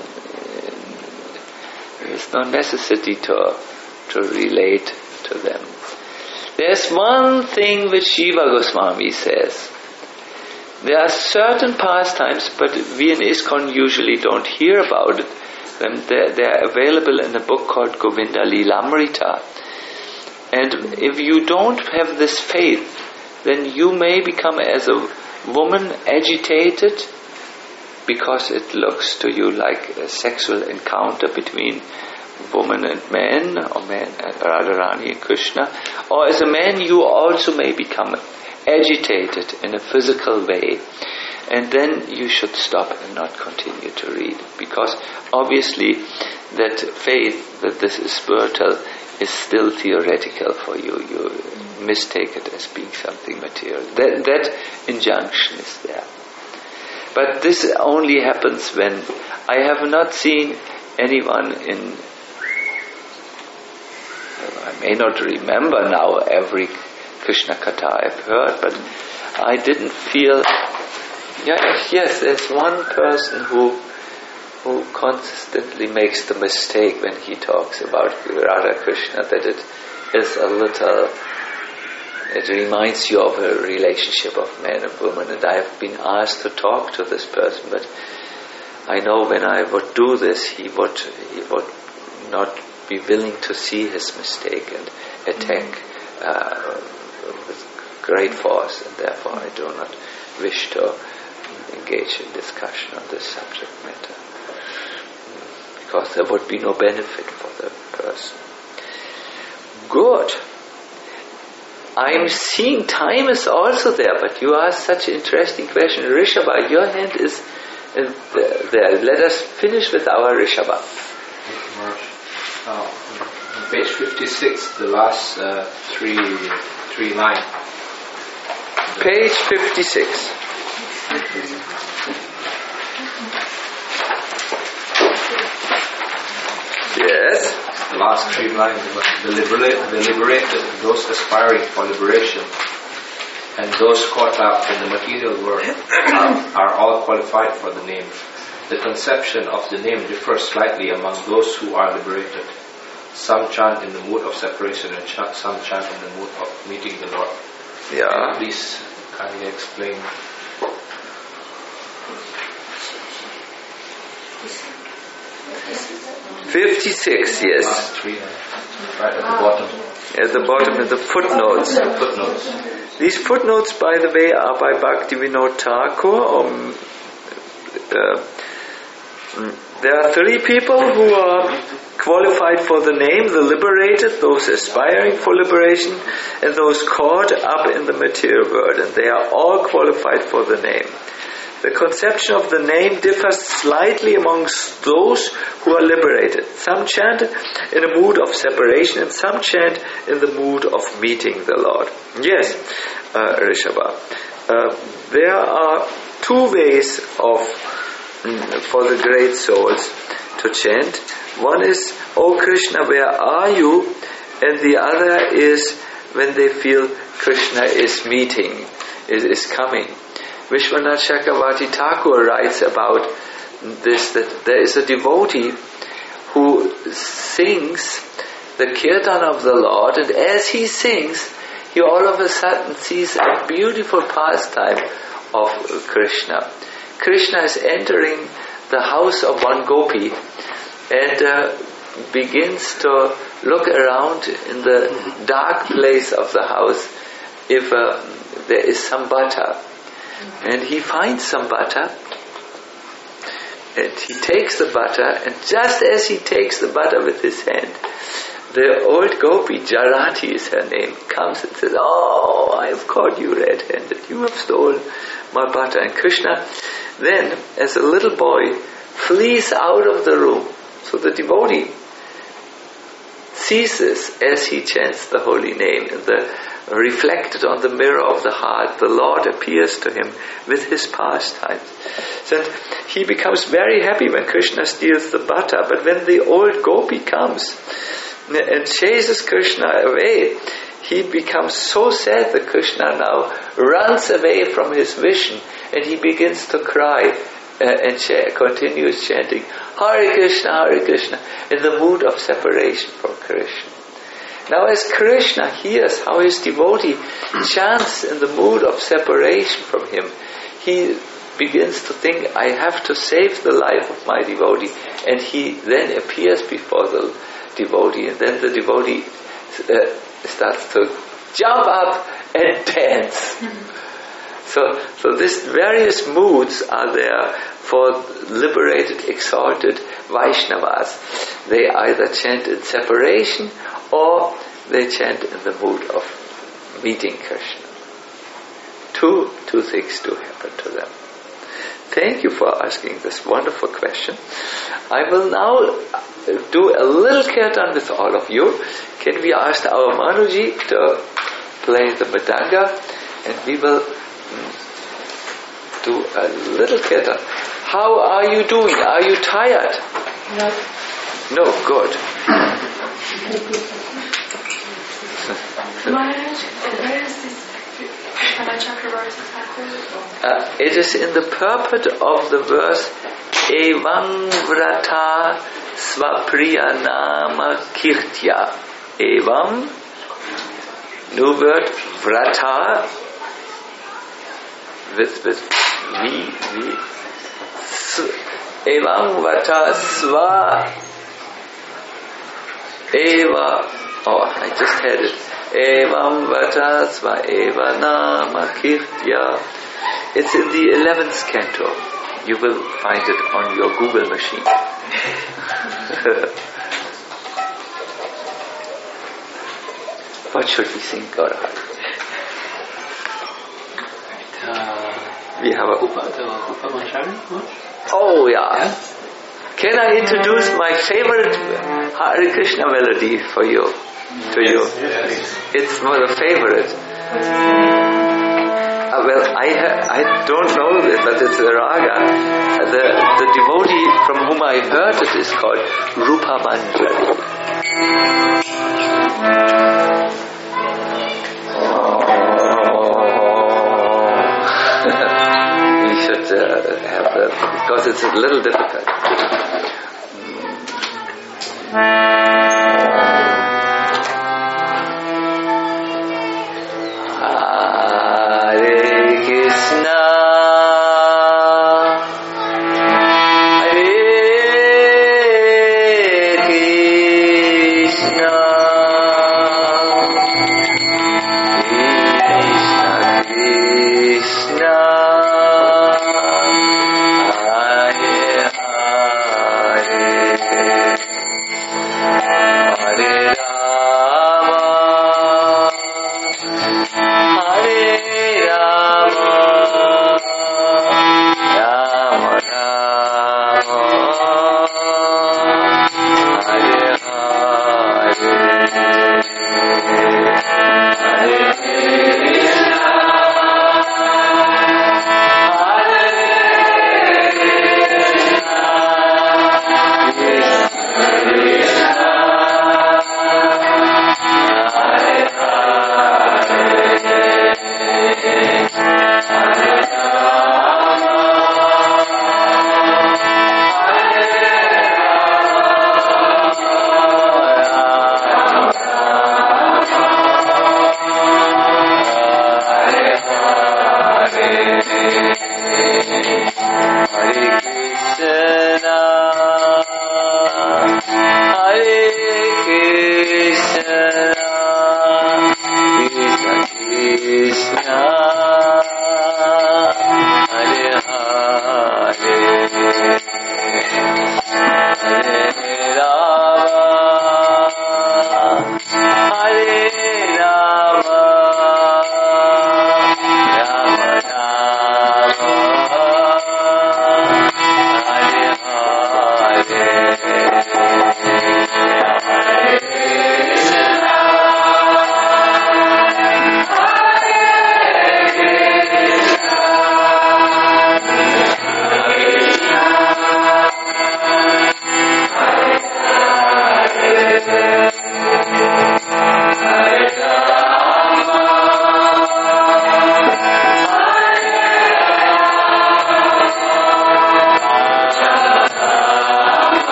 is no necessity to relate to them. There's one thing which Jiva Goswami says. There are certain pastimes, but we in ISKCON usually don't hear about it. They're available in a book called Govinda Lilamrita. And if you don't have this faith, then you may become as a woman agitated because it looks to you like a sexual encounter between woman and man, or man and Radharani and Krishna. Or as a man, you also may become agitated in a physical way. And then you should stop and not continue to read. Because obviously that faith, that this is spiritual, is still theoretical for you. You mistake it as being something material. That injunction is there. But this only happens when I have not seen anyone I may not remember now every Krishna Katha I've heard, but I didn't feel... Yes, there's one person who consistently makes the mistake when he talks about Radha Krishna, that it is a little... It reminds you of a relationship of man and woman, and I have been asked to talk to this person, but I know when I would do this, he would not be willing to see his mistake and attack with great force, and therefore I do not wish to engage in discussion on this subject matter, because there would be no benefit for the person. Good. I'm seeing time is also there, but you asked such an interesting question. Rishabha, your hand is there. Let us finish with our Rishabha. On page 56, the last three lines. Page 56. Yes. The last 3 lines, the liberated, those aspiring for liberation, and those caught up in the material world are all qualified for the name. The conception of the name differs slightly among those who are liberated. Some chant in the mood of separation, and some chant in the mood of meeting the Lord. Yeah. Please kindly explain. 56, yes. Last 3 lines, right at the bottom. At the bottom is the footnotes. These footnotes, by the way, are by Bhaktivinoda Thakur. There are 3 people who are qualified for the name: the liberated, those aspiring for liberation, and those caught up in the material world. And they are all qualified for the name. The conception of the name differs slightly amongst those who are liberated. Some chant in a mood of separation, and some chant in the mood of meeting the Lord. Yes, Rishabha. There are 2 ways of for the great souls to chant. One is, "Oh Krishna, where are you?" And the other is when they feel Krishna is meeting, is coming. Vishwanath Chakravarti Thakur writes about this, that there is a devotee who sings the kirtan of the Lord, and as he sings, he all of a sudden sees a beautiful pastime of Krishna. Krishna is entering the house of one gopi and begins to look around in the dark place of the house if there is some butter. And he finds some butter, and he takes the butter, and just as he takes the butter with his hand, the old gopi, Jarati is her name, comes and says, "Oh, I have caught you red-handed. You have stolen my butter." And Krishna then, as a little boy, flees out of the room. So the devotee sees this as he chants the holy name, and reflected on the mirror of the heart, the Lord appears to him with his pastimes. So he becomes very happy when Krishna steals the butter, but when the old gopi comes and chases Krishna away, he becomes so sad that Krishna now runs away from his vision, and he begins to cry and continues chanting Hare Krishna, in the mood of separation from Krishna. Now as Krishna hears how his devotee chants in the mood of separation from him, he begins to think, I have to save the life of my devotee, and he then appears before the devotee, and then the devotee starts to jump up and dance. So these various moods are there for liberated, exalted Vaishnavas. They either chant in separation or they chant in the mood of meeting Krishna. Two things do happen to them. Thank you for asking this wonderful question. I will now do a little kirtan with all of you. Can we ask our Manuji to play the Mridanga, and we will do a little kirtan. How are you doing? Are you tired? No, good. Maharaj, where is this Vishwanath Chakravarti Thakur? It is in the purport of the verse Evam Vrata Svapriya Nama Kirtya. Evam, new word, Vrata, with V. Evam Vrata Sva Eva. Oh, I just had it. Evam Vrata Sva Eva Nama Kirtya. It's in the 11th canto. You will find it on your Google machine. What should we sing, Gaurav? We have a Oh yeah. Can I introduce my favorite Hare Krishna melody for you? To you? Yes. It's one of the favorite. Well, I don't know it, but it's a raga. The devotee from whom I heard it is called Rupa Manjari. We should have that, because it's a little difficult.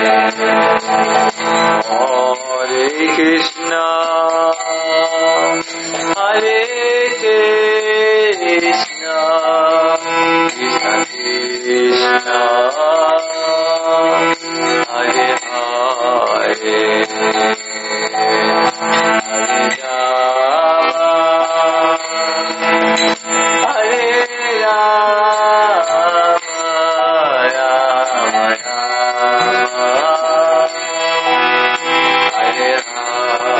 Krishna, Hare Krishna, Krishna Krishna, Hare Hare, Hare Rama, Hare Rama, Rama Rama, Hare Hare.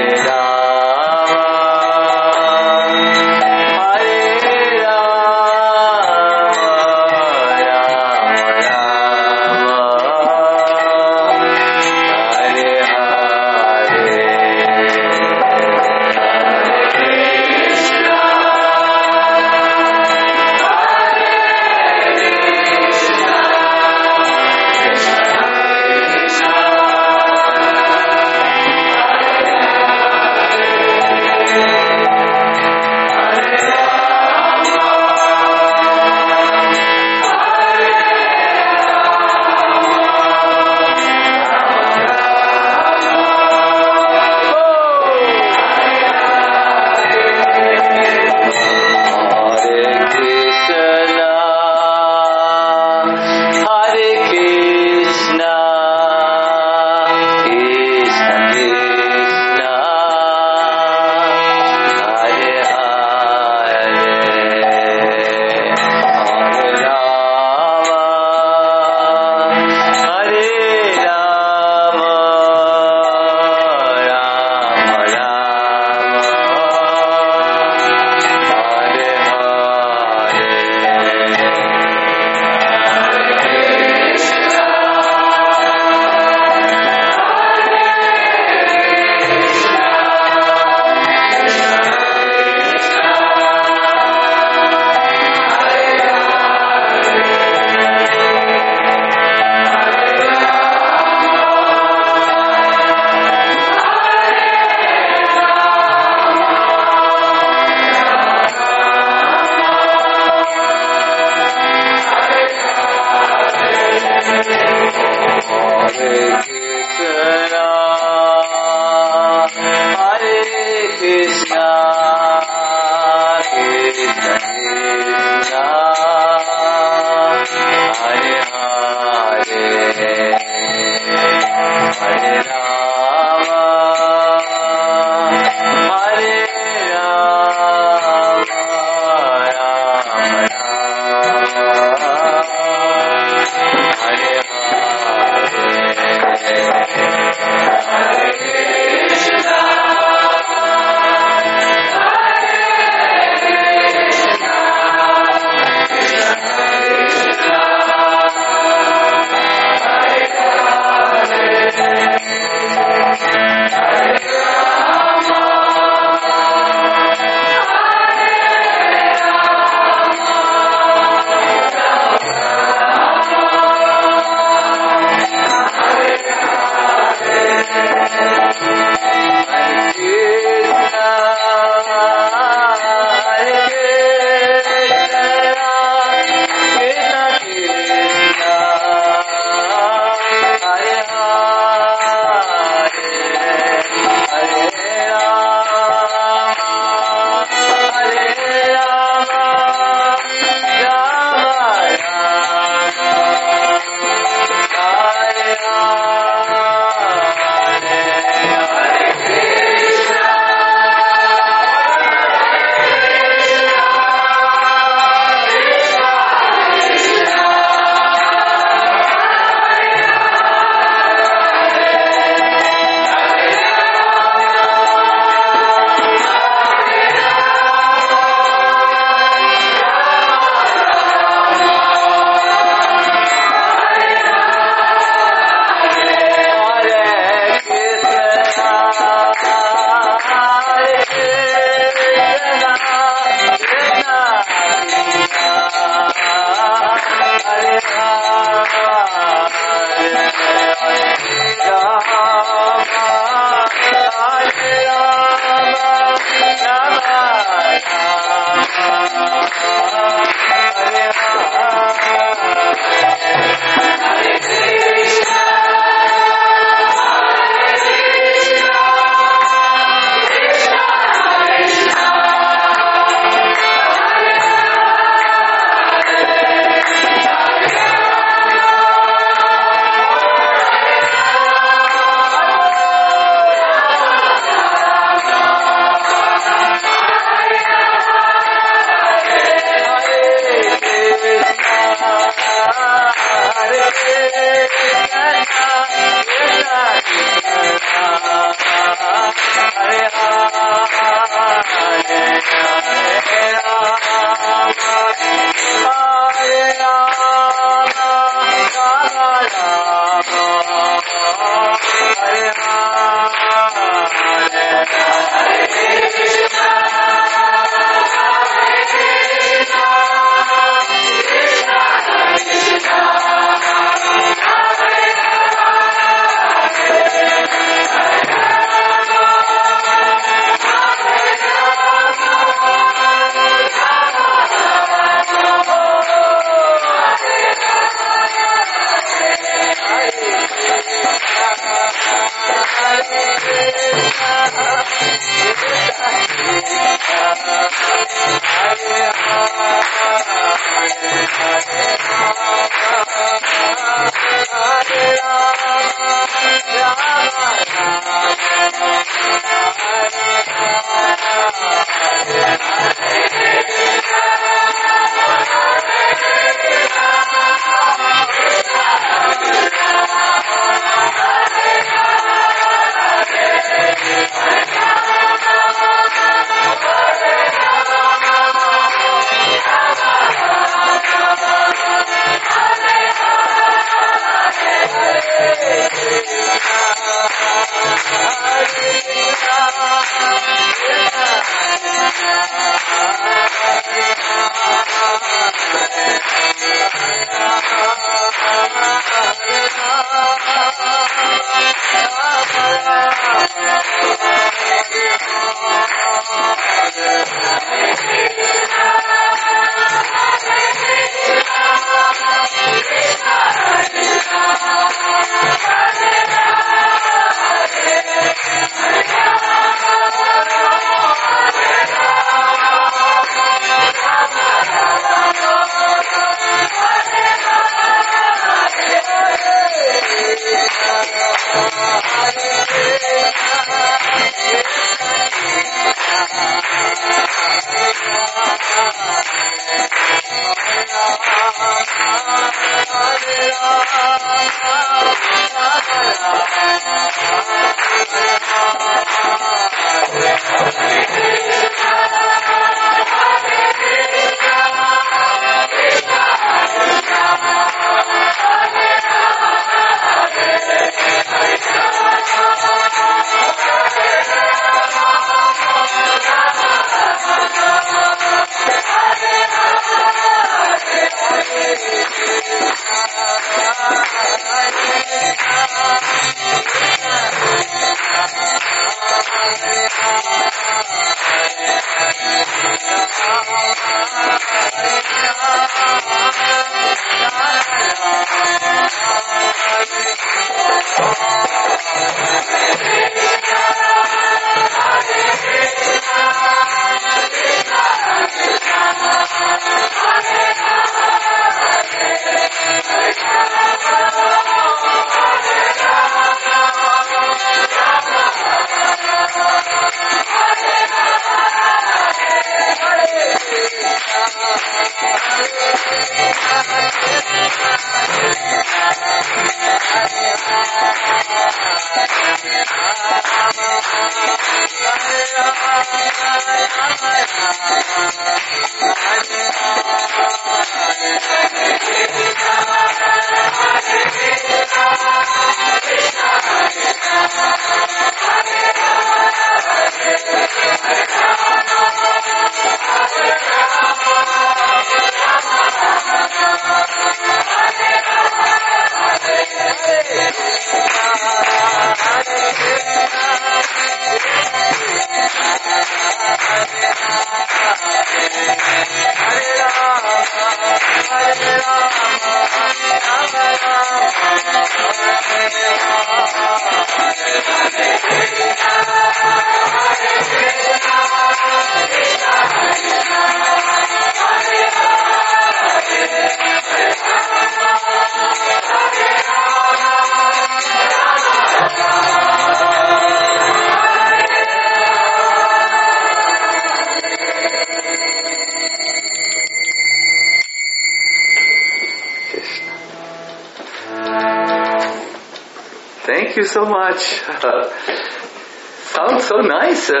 Thank you so much. Sounds so nice.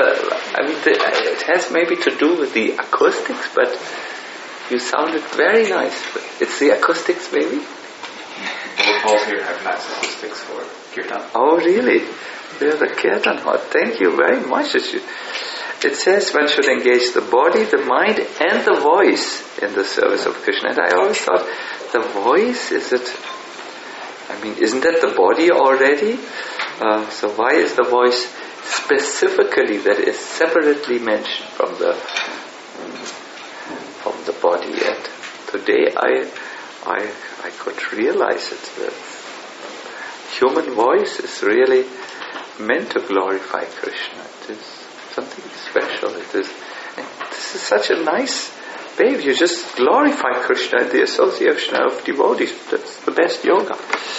I mean, it has maybe to do with the acoustics, but you sounded very nice. It's the acoustics, maybe? Both halls here have nice acoustics for kirtan. Oh, really? They're the kirtan hall. Thank you very much. It says one should engage the body, the mind, and the voice in the service of Krishna. And I always thought, the voice, isn't that the body already? So why is the voice specifically that is separately mentioned from the body? And today I could realize it. The human voice is really meant to glorify Krishna. It is something special. It is. And this is such a nice babe. You just glorify Krishna in the association of devotees. That's the best yoga.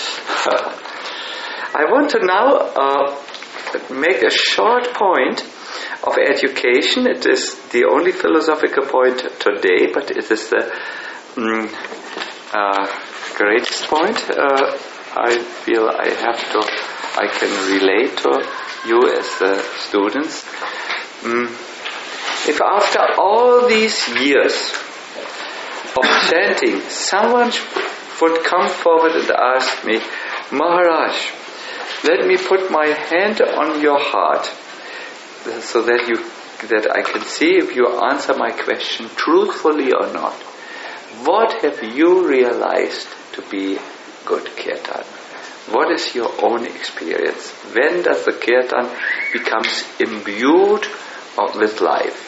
I want to now make a short point of education. It is the only philosophical point today, but it is the greatest point. I feel I can relate to you as the students. If after all these years of chanting, someone would come forward and ask me, Maharaj, let me put my hand on your heart so that I can see if you answer my question truthfully or not. What have you realized to be good kirtan? What is your own experience? When does the kirtan becomes imbued with life?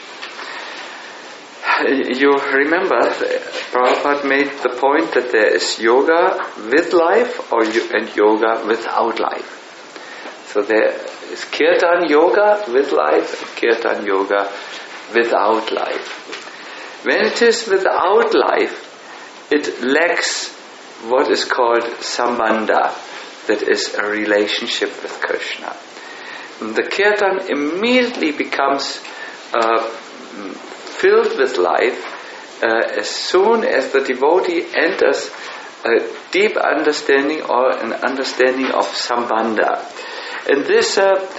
You remember, Prabhupada made the point that there is yoga with life and yoga without life. So there is kirtan yoga with life and kirtan yoga without life. When it is without life, it lacks what is called sambandha, that is a relationship with Krishna. The kirtan immediately becomes filled with life as soon as the devotee enters a deep understanding or an understanding of sambandha. And this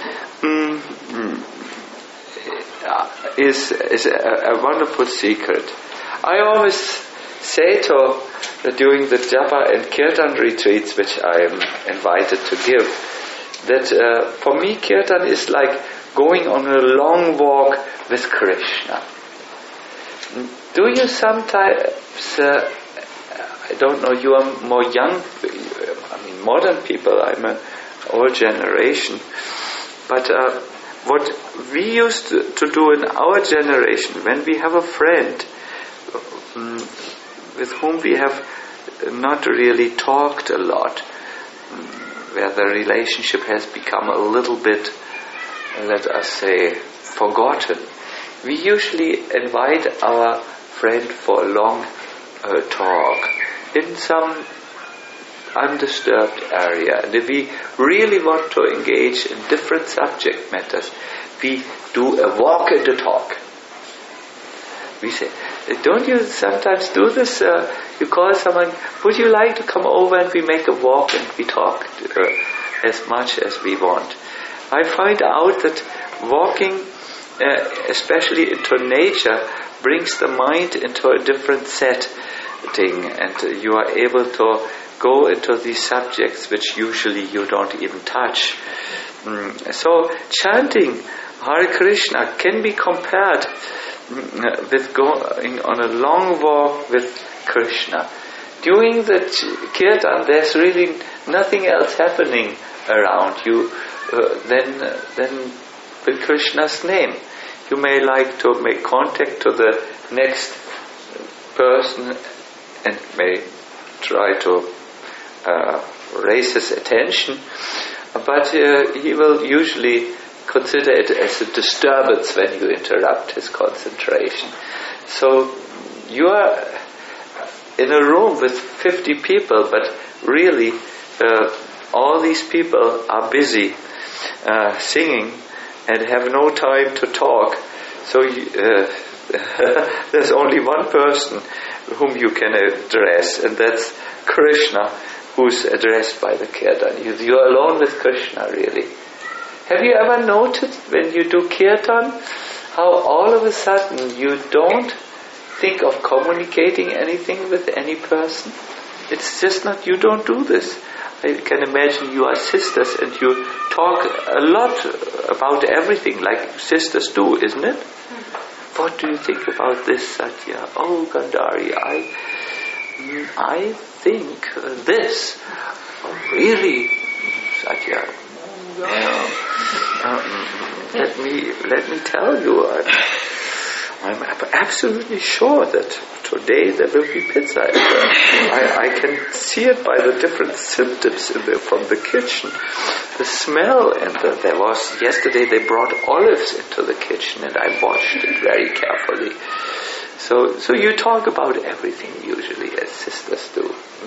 is a wonderful secret. I always say during the japa and kirtan retreats which I am invited to give, that for me kirtan is like going on a long walk with Krishna. Do you sometimes, I don't know, you are more young, modern people, I'm an old generation, but what we used to do in our generation, when we have a friend with whom we have not really talked a lot, where the relationship has become a little bit, let us say, forgotten, we usually invite our friend for a long talk in some undisturbed area. And if we really want to engage in different subject matters, we do a walk and a talk. We say, don't you sometimes do this? You call someone, would you like to come over and we make a walk and we talk as much as we want? I find out that walking, especially into nature, brings the mind into a different setting, and you are able to go into these subjects which usually you don't even touch. So chanting Hare Krishna can be compared with going on a long walk with Krishna. During the kirtan, there's really nothing else happening around you than with Krishna's name. You may like to make contact to the next person and may try to raise his attention, but he will usually consider it as a disturbance when you interrupt his concentration. So you are in a room with 50 people, but really all these people are busy singing and have no time to talk. So there's only one person whom you can address, and that's Krishna, who's addressed by the kirtan. You're alone with Krishna, really. Have you ever noticed when you do kirtan, how all of a sudden you don't think of communicating anything with any person? It's just not, you don't do this. I can imagine you are sisters and you talk a lot about everything like sisters do, isn't it? What do you think about this, Satya? Oh, Gandhari, I think this. Oh, really, Satya? Let me tell you, I'm absolutely sure that today there will be pizza. I can see it by the different symptoms from the kitchen. The smell, and there was, yesterday they brought olives into the kitchen and I watched it very carefully. So you talk about everything usually, as sisters do.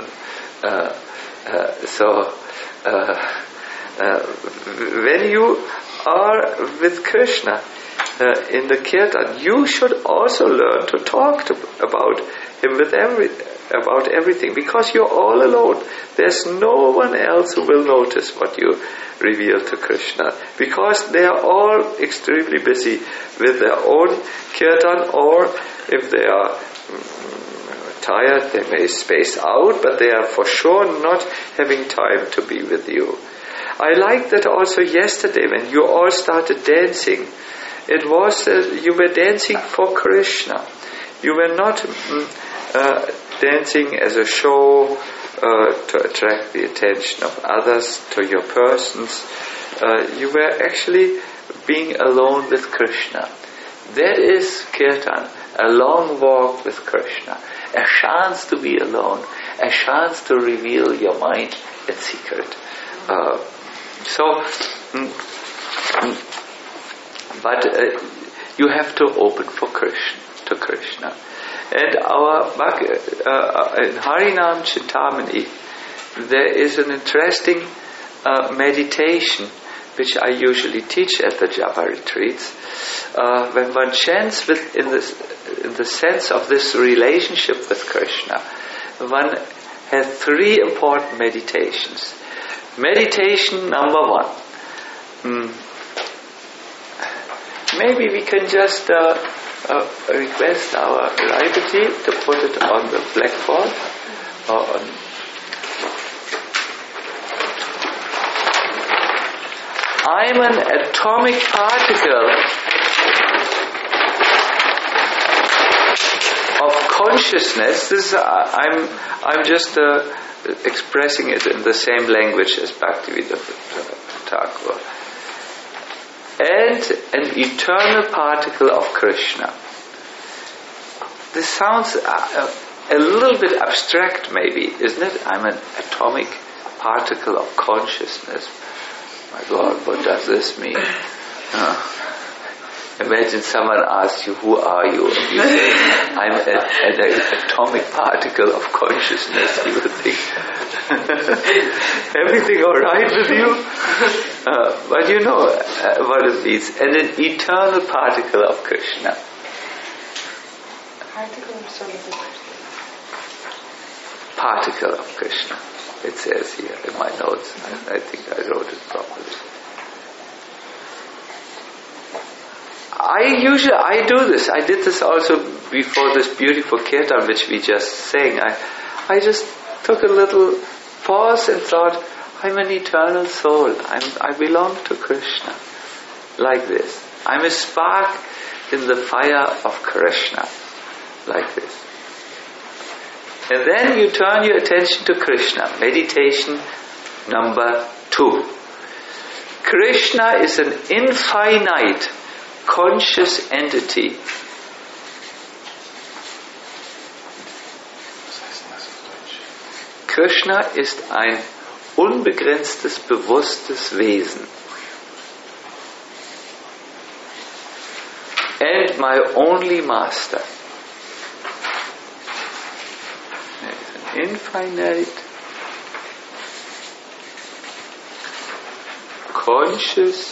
When you are with Krishna in the kirtan, you should also learn to talk about him about everything, because you're all alone. There's no one else who will notice what you reveal to Krishna, because they are all extremely busy with their own kirtan, or if they are tired, they may space out, but they are for sure not having time to be with you. I like that also yesterday when you all started dancing. It was you were dancing for Krishna. You were not dancing as a show to attract the attention of others to your persons. You were actually being alone with Krishna. That is kirtan, a long walk with Krishna, a chance to be alone, a chance to reveal your mind in secret. But you have to open for Krishna. And our in Harinam Chintamani, there is an interesting meditation which I usually teach at the Japa retreats. When one chants in the sense of this relationship with Krishna, one has three important meditations. Meditation number one. Maybe we can just request our Raipati to put it on the blackboard. I'm an atomic particle of consciousness. This is, I'm just expressing it in the same language as Bhaktivedanta Thakur. And an eternal particle of Krishna. This sounds a little bit abstract maybe, isn't it? I'm an atomic particle of consciousness. My God, what does this mean? Imagine someone asks you, who are you? And you say, I'm an atomic particle of consciousness. You would think, everything all right with you? But you know what it means. And an eternal particle of Krishna. Particle of Krishna. It says here in my notes. I think I wrote it properly. I do this. I did this also before this beautiful kirtan which we just sang. I just took a little pause and thought, I'm an eternal soul. I belong to Krishna. Like this. I'm a spark in the fire of Krishna. Like this. And then you turn your attention to Krishna. Meditation number 2. Krishna is an infinite conscious entity. Krishna ist ein unbegrenztes, bewusstes Wesen. And my only master. Infinite, conscious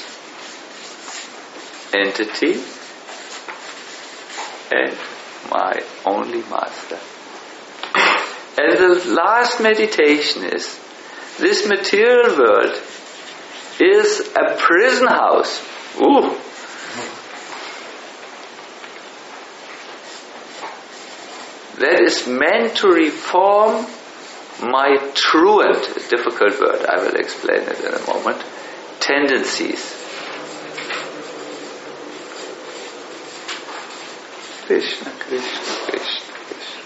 entity and my only master. And the last meditation is, this material world is a prison house. Ooh. That is meant to reform my truant, difficult word, I will explain it in a moment, tendencies. Krishna, Krishna, Krishna, Krishna.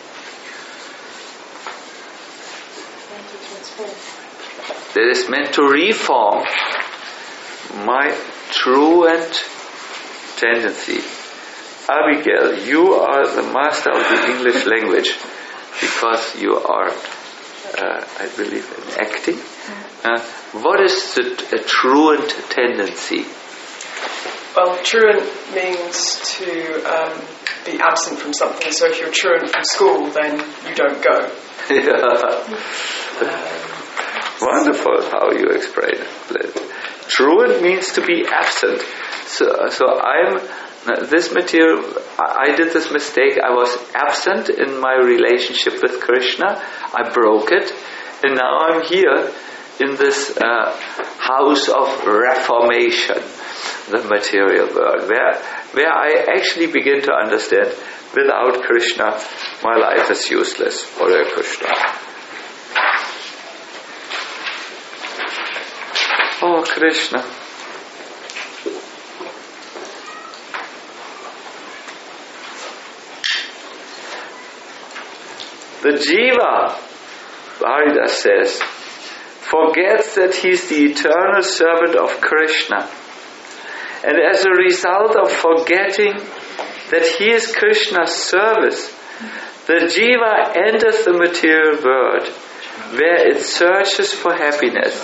That is meant to reform my truant tendency. Abigail, you are the master of the English language because you are, I believe, in acting. What is a truant tendency? Well, truant means to be absent from something. So if you're truant from school, then you don't go. Wonderful how you explain it. Truant means to be absent. So I'm this material. I did this mistake. I was absent in my relationship with Krishna. I broke it, and now I'm here in this house of reformation, the material world, where I actually begin to understand, without Krishna, my life is useless. Hare Krishna. Oh, Krishna. The Jiva, Haridas says, forgets that he is the eternal servant of Krishna. And as a result of forgetting that he is Krishna's service, the Jiva enters the material world, where it searches for happiness.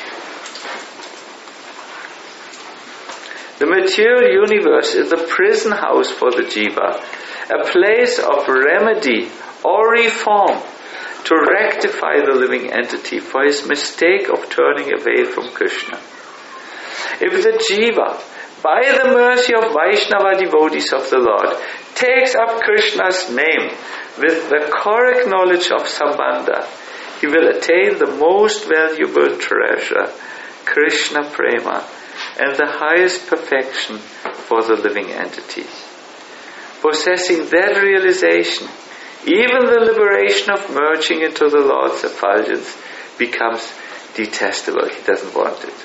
The material universe is the prison house for the Jiva, a place of remedy or reform to rectify the living entity for his mistake of turning away from Krishna. If the Jiva, by the mercy of Vaishnava devotees of the Lord, takes up Krishna's name with the correct knowledge of Sambandha, he will attain the most valuable treasure, Krishna Prema, and the highest perfection for the living entity. Possessing that realization, even the liberation of merging into the Lord's effulgence becomes detestable. He doesn't want it.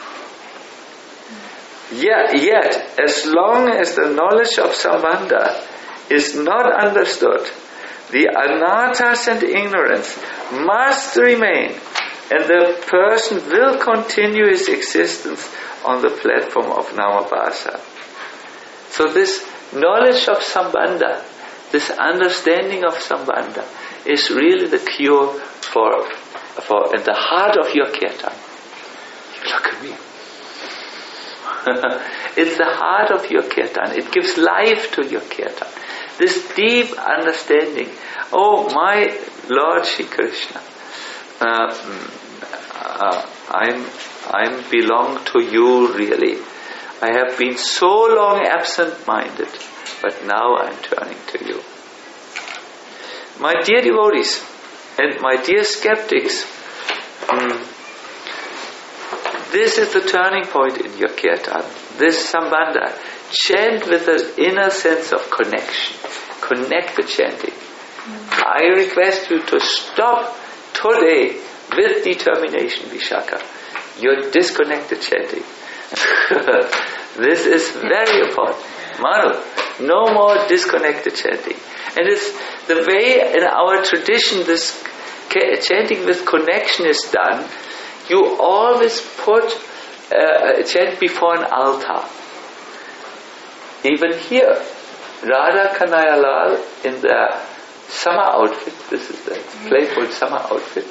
Yet, as long as the knowledge of Sambandha is not understood, the anatas and ignorance must remain, and the person will continue his existence on the platform of Namabhasa. So this knowledge of Sambandha, this understanding of Sambandha, is really the cure for in the heart of your kirtan. Look at me. It's the heart of your kirtan. It gives life to your kirtan. This deep understanding. Oh, my Lord Shri Krishna, I belong to you really. I have been so long absent-minded, but now I'm turning to you. My dear devotees and my dear skeptics, this is the turning point in your kirtan. This Sambandha. Chant with an inner sense of connection. Connect the chanting. I request you to stop today with determination, Vishaka. You're disconnected chanting. This is very important. Manu, no more disconnected chanting. And it's the way in our tradition this chanting with connection is done. You always put a chant before an altar. Even here, Radha Kanayalal in the summer outfit, this is the playful summer outfit,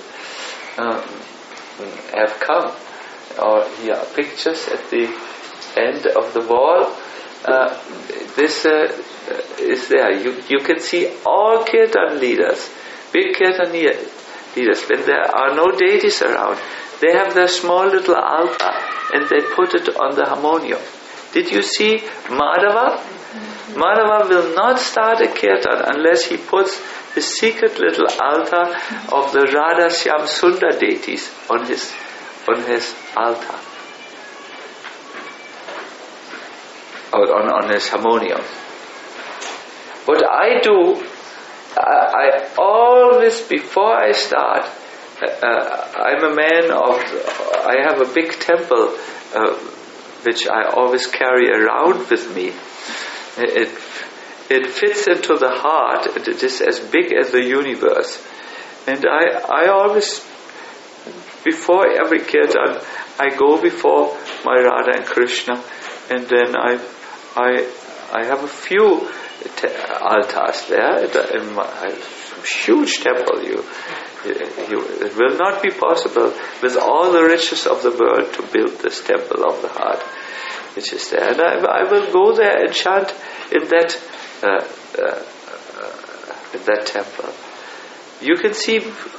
have come. Or here are pictures at the end of the wall. This is there. You can see all kirtan leaders, big kirtan leaders, when there are no deities around, they have their small little altar and they put it on the harmonium. Did you see Madhava? Madhava will not start a kirtan unless he puts his secret little altar of the Radha Shyam Sundar deities on his altar. on his harmonium. What I do, I always, before I start, I'm a man of, I have a big temple which I always carry around with me. It fits into the heart, and it is as big as the universe. And I always, before every kirtan, I go before my Radha and Krishna, and then I have a few altars there. In my huge temple. It will not be possible with all the riches of the world to build this temple of the heart, which is there. And I will go there and chant in that temple. You can see.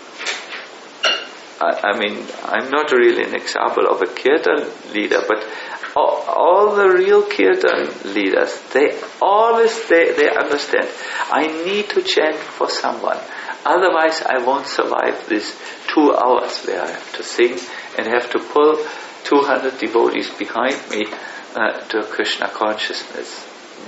I mean, I'm not really an example of a kirtan leader, but all the real kirtan leaders, they understand. I need to chant for someone, otherwise I won't survive this 2 hours where I have to sing and have to pull 200 devotees behind me to Krishna consciousness.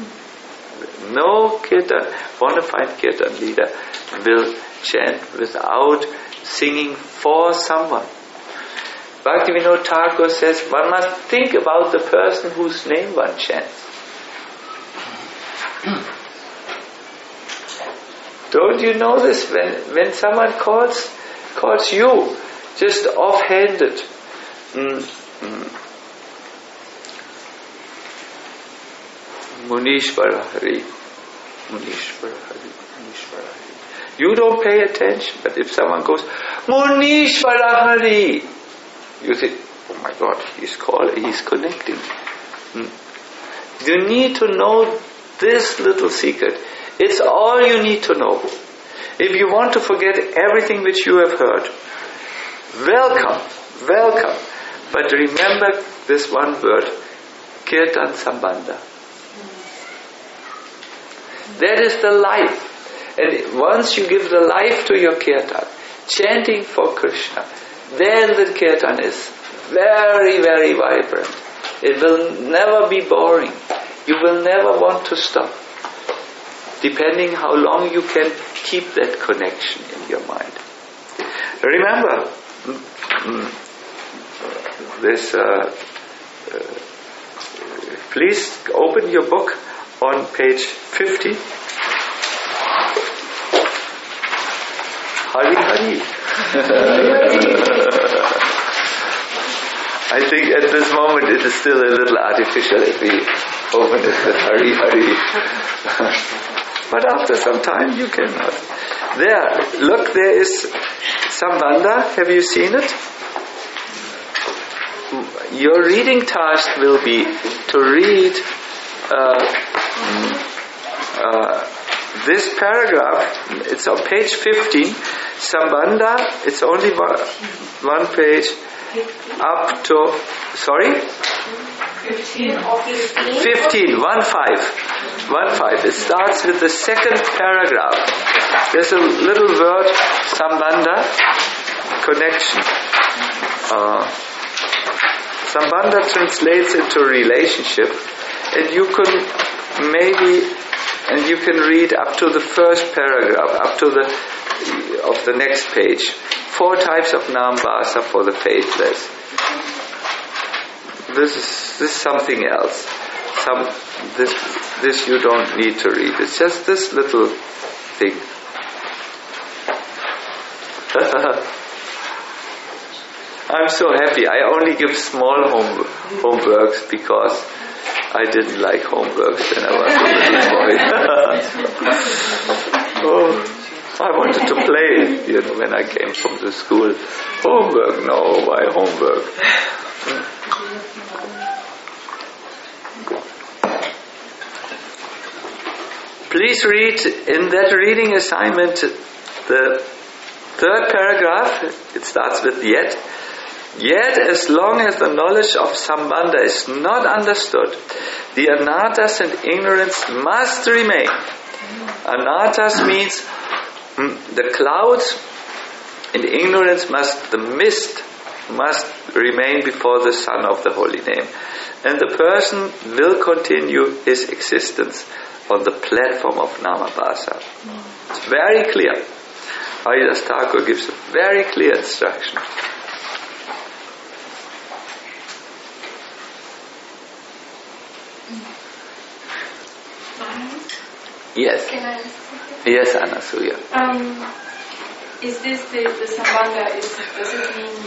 No kirtan, bona fide kirtan leader will chant without singing for someone. Bhaktivinoda Thakur says one must think about the person whose name one chants. Don't you know this? When someone calls you just offhanded, Munishvara Hari, Munishvara Hari, Munishvara Hari. You don't pay attention, but if someone goes, Munishvara Hari, you think, oh my God, he's connecting. You need to know this little secret. It's all you need to know. If you want to forget everything which you have heard, welcome. But remember this one word, Kirtan Sambandha. That is the life. And once you give the life to your kirtan, chanting for Krishna, then the kirtan is very, very vibrant. It will never be boring. You will never want to stop, depending how long you can keep that connection in your mind. Remember, this. Please open your book on page 50. Hari Hari. I think at this moment it is still a little artificial if we open it with Hari Hari. But after some time you can. There, look, there is Sambandha. Have you seen it? Your reading task will be to read this paragraph. It's on page 15. Sambandha, it's only one page up to, sorry? 15, 1-5. It starts with the second paragraph. There's a little word, Sambandha, connection. Sambandha translates into relationship, and you can read up to the first paragraph, up to the of the next page. 4 types of Nambasa for the faithless. This is something else. This you don't need to read. It's just this little thing. I'm so happy. I only give small homeworks because I didn't like homeworks when I was a little boy. I wanted to play, when I came from the school. Homework, no, why homework? Please read in that reading assignment the 3rd paragraph. It starts with yet. Yet, as long as the knowledge of Sambandha is not understood, the anatas and ignorance must remain. Anatas means the clouds, and ignorance the mist must remain before the sun of the holy name. and the person will continue his existence on the platform of Namabhasa. It's very clear. Haridas Thakur gives a very clear instruction. Yes. Can I? Yes, Anasuya. Is this the Sambandha? Does it mean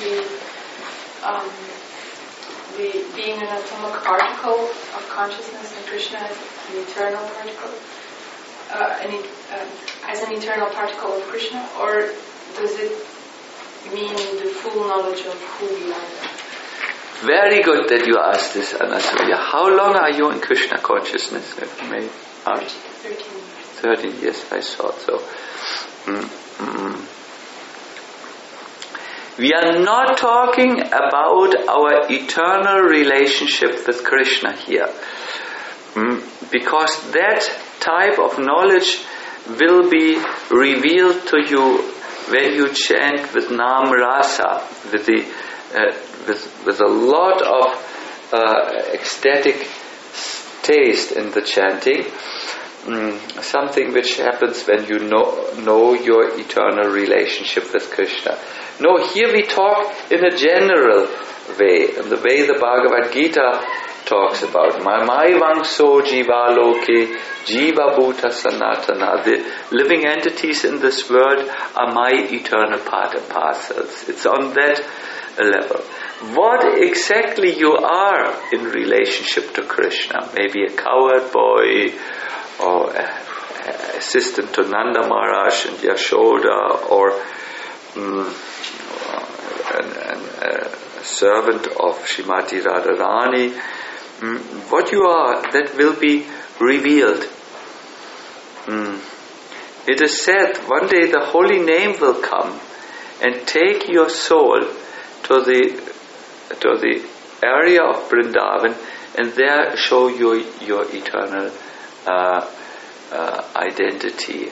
the being an atomic particle of consciousness and Krishna as an eternal particle, as an eternal particle of Krishna, or does it mean the full knowledge of who we are? Very good that you asked this, Anasuya. How long are you in Krishna consciousness? If I may ask? 13 years. 13 years, I thought so. We are not talking about our eternal relationship with Krishna here. Because that type of knowledge will be revealed to you when you chant with Nam Rasa, with a lot of ecstatic taste in the chanting. Something which happens when you know your eternal relationship with Krishna. No, here we talk in a general way, in the way the Bhagavad Gita talks about Mamai Vangso Jiva Loke Jiva Bhuta Sanatana. The living entities in this world are my eternal part and parcels. It's on that level. What exactly you are in relationship to Krishna, maybe a cowherd boy, or assistant to Nanda Maharaj and Yashoda, or a servant of Srimati Radharani. What you are, that will be revealed. It is said one day the holy name will come and take your soul to the area of Vrindavan, and there show you your eternal identity.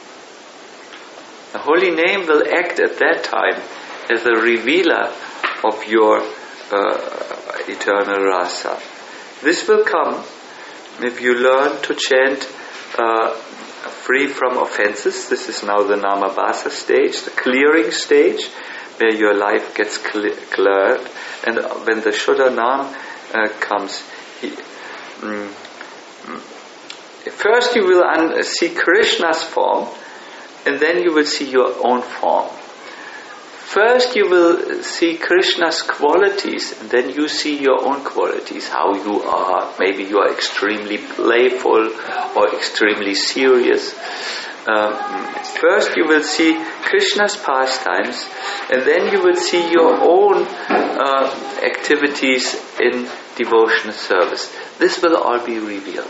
The holy name will act at that time as a revealer of your eternal rasa. This will come if you learn to chant free from offenses. This is now the Namabhasa stage, the clearing stage, where your life gets cleared. And when the Shuddha Nam comes, first you will see Krishna's form, and then you will see your own form. First you will see Krishna's qualities, and then you see your own qualities, how you are. Maybe you are extremely playful or extremely serious. First you will see Krishna's pastimes, and then you will see your own activities in devotional service. This will all be revealed.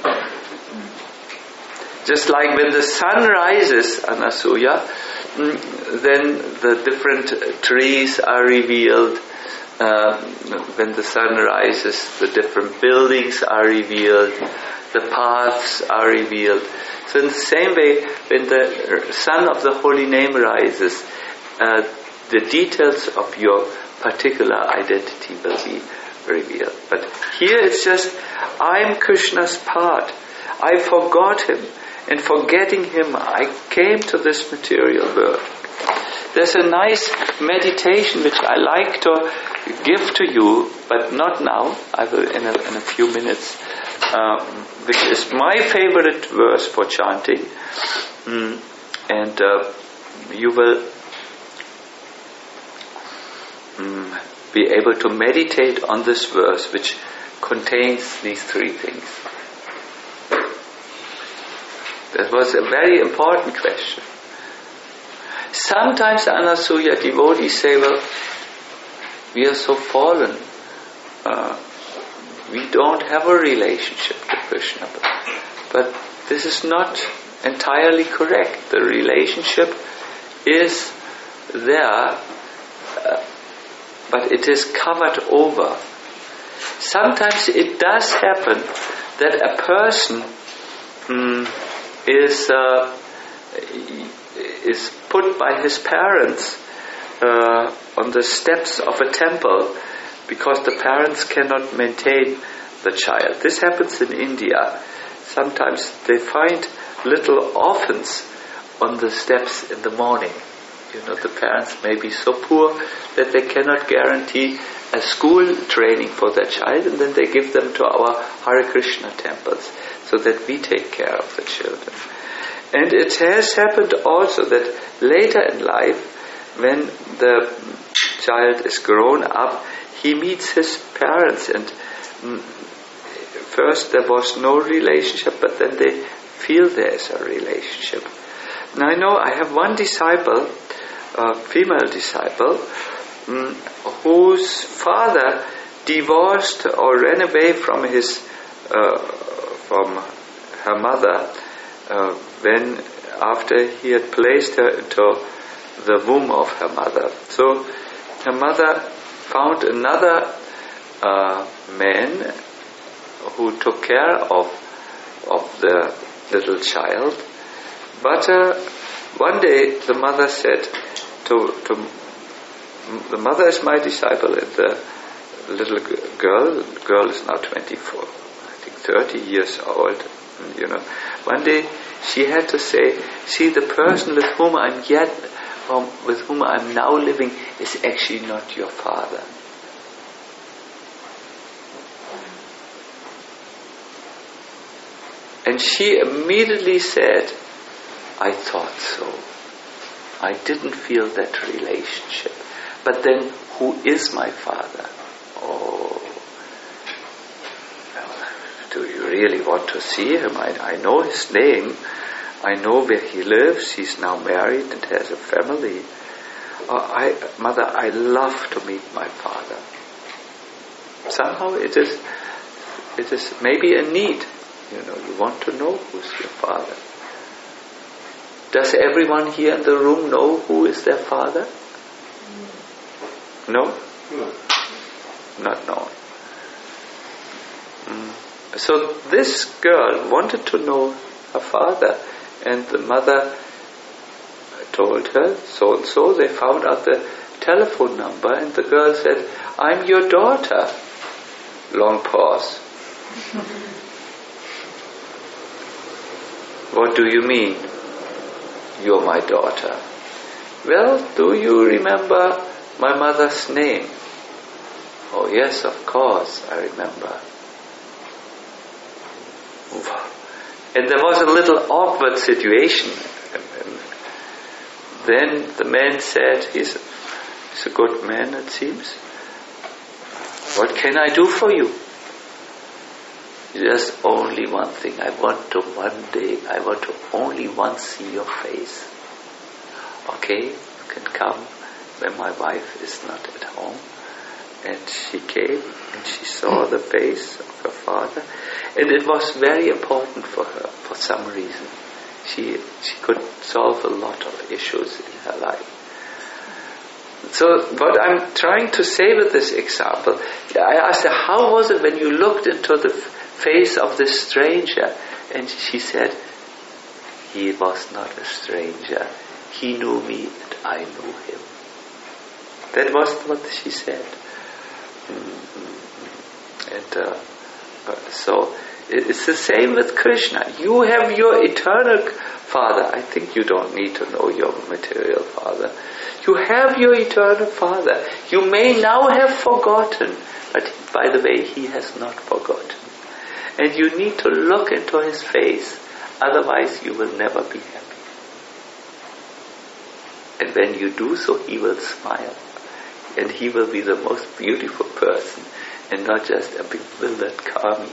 Just like when the sun rises, Anasuya, then the different trees are revealed. When the sun rises, the different buildings are revealed, the paths are revealed. So in the same way, when the sun of the holy name rises, the details of your particular identity will be revealed. But here it's just, I'm Krishna's part. I forgot him. And forgetting him, I came to this material world. There's a nice meditation which I like to give to you, but not now. I will in a few minutes, which is my favorite verse for chanting. And you will be able to meditate on this verse, which contains these three things. That was a very important question. Sometimes, Anasuya, devotees say, well, we are so fallen. We don't have a relationship to Krishna. But this is not entirely correct. The relationship is there, but it is covered over. Sometimes it does happen that a person is put by his parents on the steps of a temple because the parents cannot maintain the child. This happens in India. Sometimes they find little orphans on the steps in the morning. The parents may be so poor that they cannot guarantee a school training for their child, and then they give them to our Hare Krishna temples so that we take care of the children. And it has happened also that later in life, when the child is grown up, he meets his parents, and first there was no relationship, but then they feel there is a relationship. Now I know I have one disciple, a female disciple, whose father divorced or ran away from her mother when after he had placed her into the womb of her mother. So her mother found another man who took care of the little child. But one day the mother said the mother is my disciple, and the little girl is now 24, I think 30 years old. One day she had to say, see, the person with whom I'm now living is actually not your father. And she immediately said, I thought so. I didn't feel that relationship. But then, who is my father? Oh, well, do you really want to see him? I know his name. I know where he lives. He's now married and has a family. Mother, I love to meet my father. Somehow it is maybe a need. You want to know who's your father. Does everyone here in the room know who is their father? No? Not known. So this girl wanted to know her father, and the mother told her so and so. They found out the telephone number, and the girl said, I'm your daughter. Long pause. What do you mean? You're my daughter. Well, do you remember my mother's name? Oh yes, of course, I remember. And there was a little awkward situation. Then the man said, he's a good man, it seems. What can I do for you? Just only one thing. I want to only once see your face. Okay, you can come when my wife is not at home. And she came and she saw the face of her father. And it was very important for her for some reason. She could solve a lot of issues in her life. So what I'm trying to say with this example, I asked her, how was it when you looked into the face of this stranger? And she said, he was not a stranger. He knew me and I knew him. That was what she said. And so it's the same with Krishna. You have your eternal father. I think you don't need to know your material father. You have your eternal father. You may now have forgotten, but by the way, he has not forgotten. And you need to look into his face, otherwise you will never be happy. And when you do so, he will smile. And he will be the most beautiful person, and not just a bewildered kami.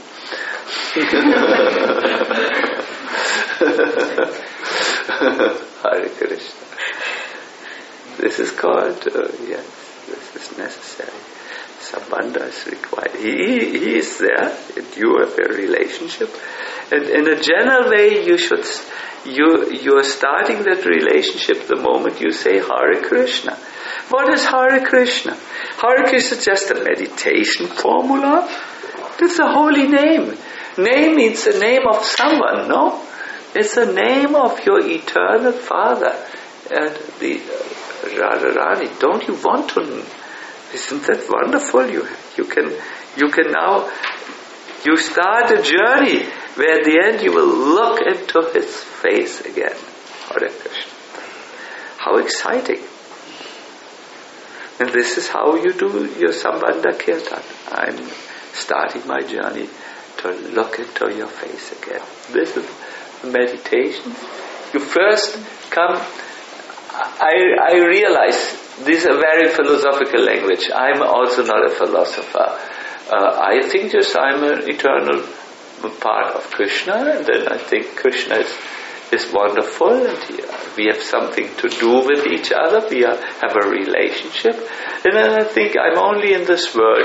Hare Krishna. This is called, yes, this is necessary. Sambandha is required. He is there, and you have a relationship. And in a general way, you are starting that relationship the moment you say Hare Krishna. What is Hare Krishna? Hare Krishna is just a meditation formula. It's a holy name. Name means the name of someone, no? It's the name of your eternal father. And the Radharani, don't you want to? Isn't that wonderful? You You can now, you start a journey where at the end you will look into his face again. Hare Krishna. How exciting. And this is how you do your Sambandha Kirtan. I'm starting my journey to look into your face again. This is meditation. You first come, I realize this is a very philosophical language. I'm also not a philosopher. I think just I'm an eternal part of Krishna, and then I think Krishna is wonderful, and we have something to do with each other. We have a relationship, and then I think I'm only in this world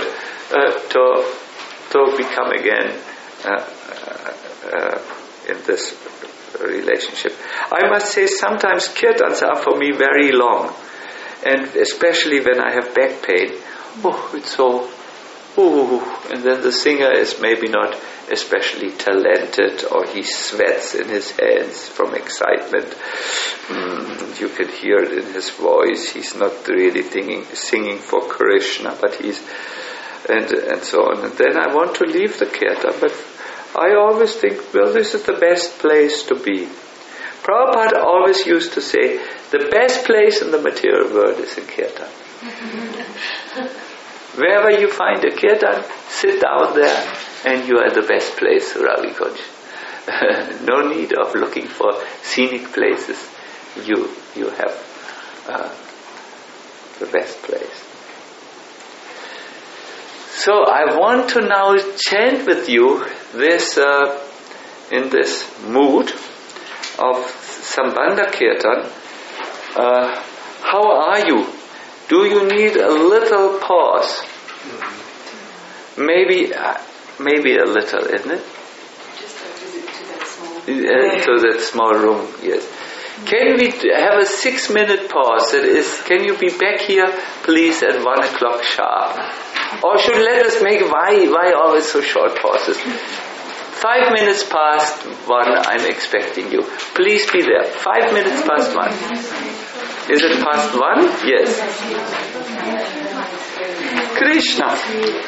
to become again in this relationship. I must say sometimes kirtans are for me very long, and especially when I have back pain. Oh, it's so. And then the singer is maybe not especially talented, or he sweats in his hands from excitement. You can hear it in his voice. He's not really singing for Krishna, but he's and so on. And then I want to leave the kirtan, but I always think, well, this is the best place to be. Prabhupada always used to say, the best place in the material world is in kirtan. Wherever you find a kirtan, sit down there, and you are the best place, Ravi Kunj. No need of looking for scenic places. You have the best place. So I want to now chant with you this in this mood of Sambandha Kirtan. How are you? Do you need a little pause? Maybe a little, isn't it? Just a visit to that small To that small room, yes. Can we have a 6-minute pause? That is, can you be back here, please, at 1 o'clock sharp? Or should let us make why always so short pauses? 5 minutes past 1, I'm expecting you. Please be there. 5 minutes past 1. Is it past 1? Yes. Krishna.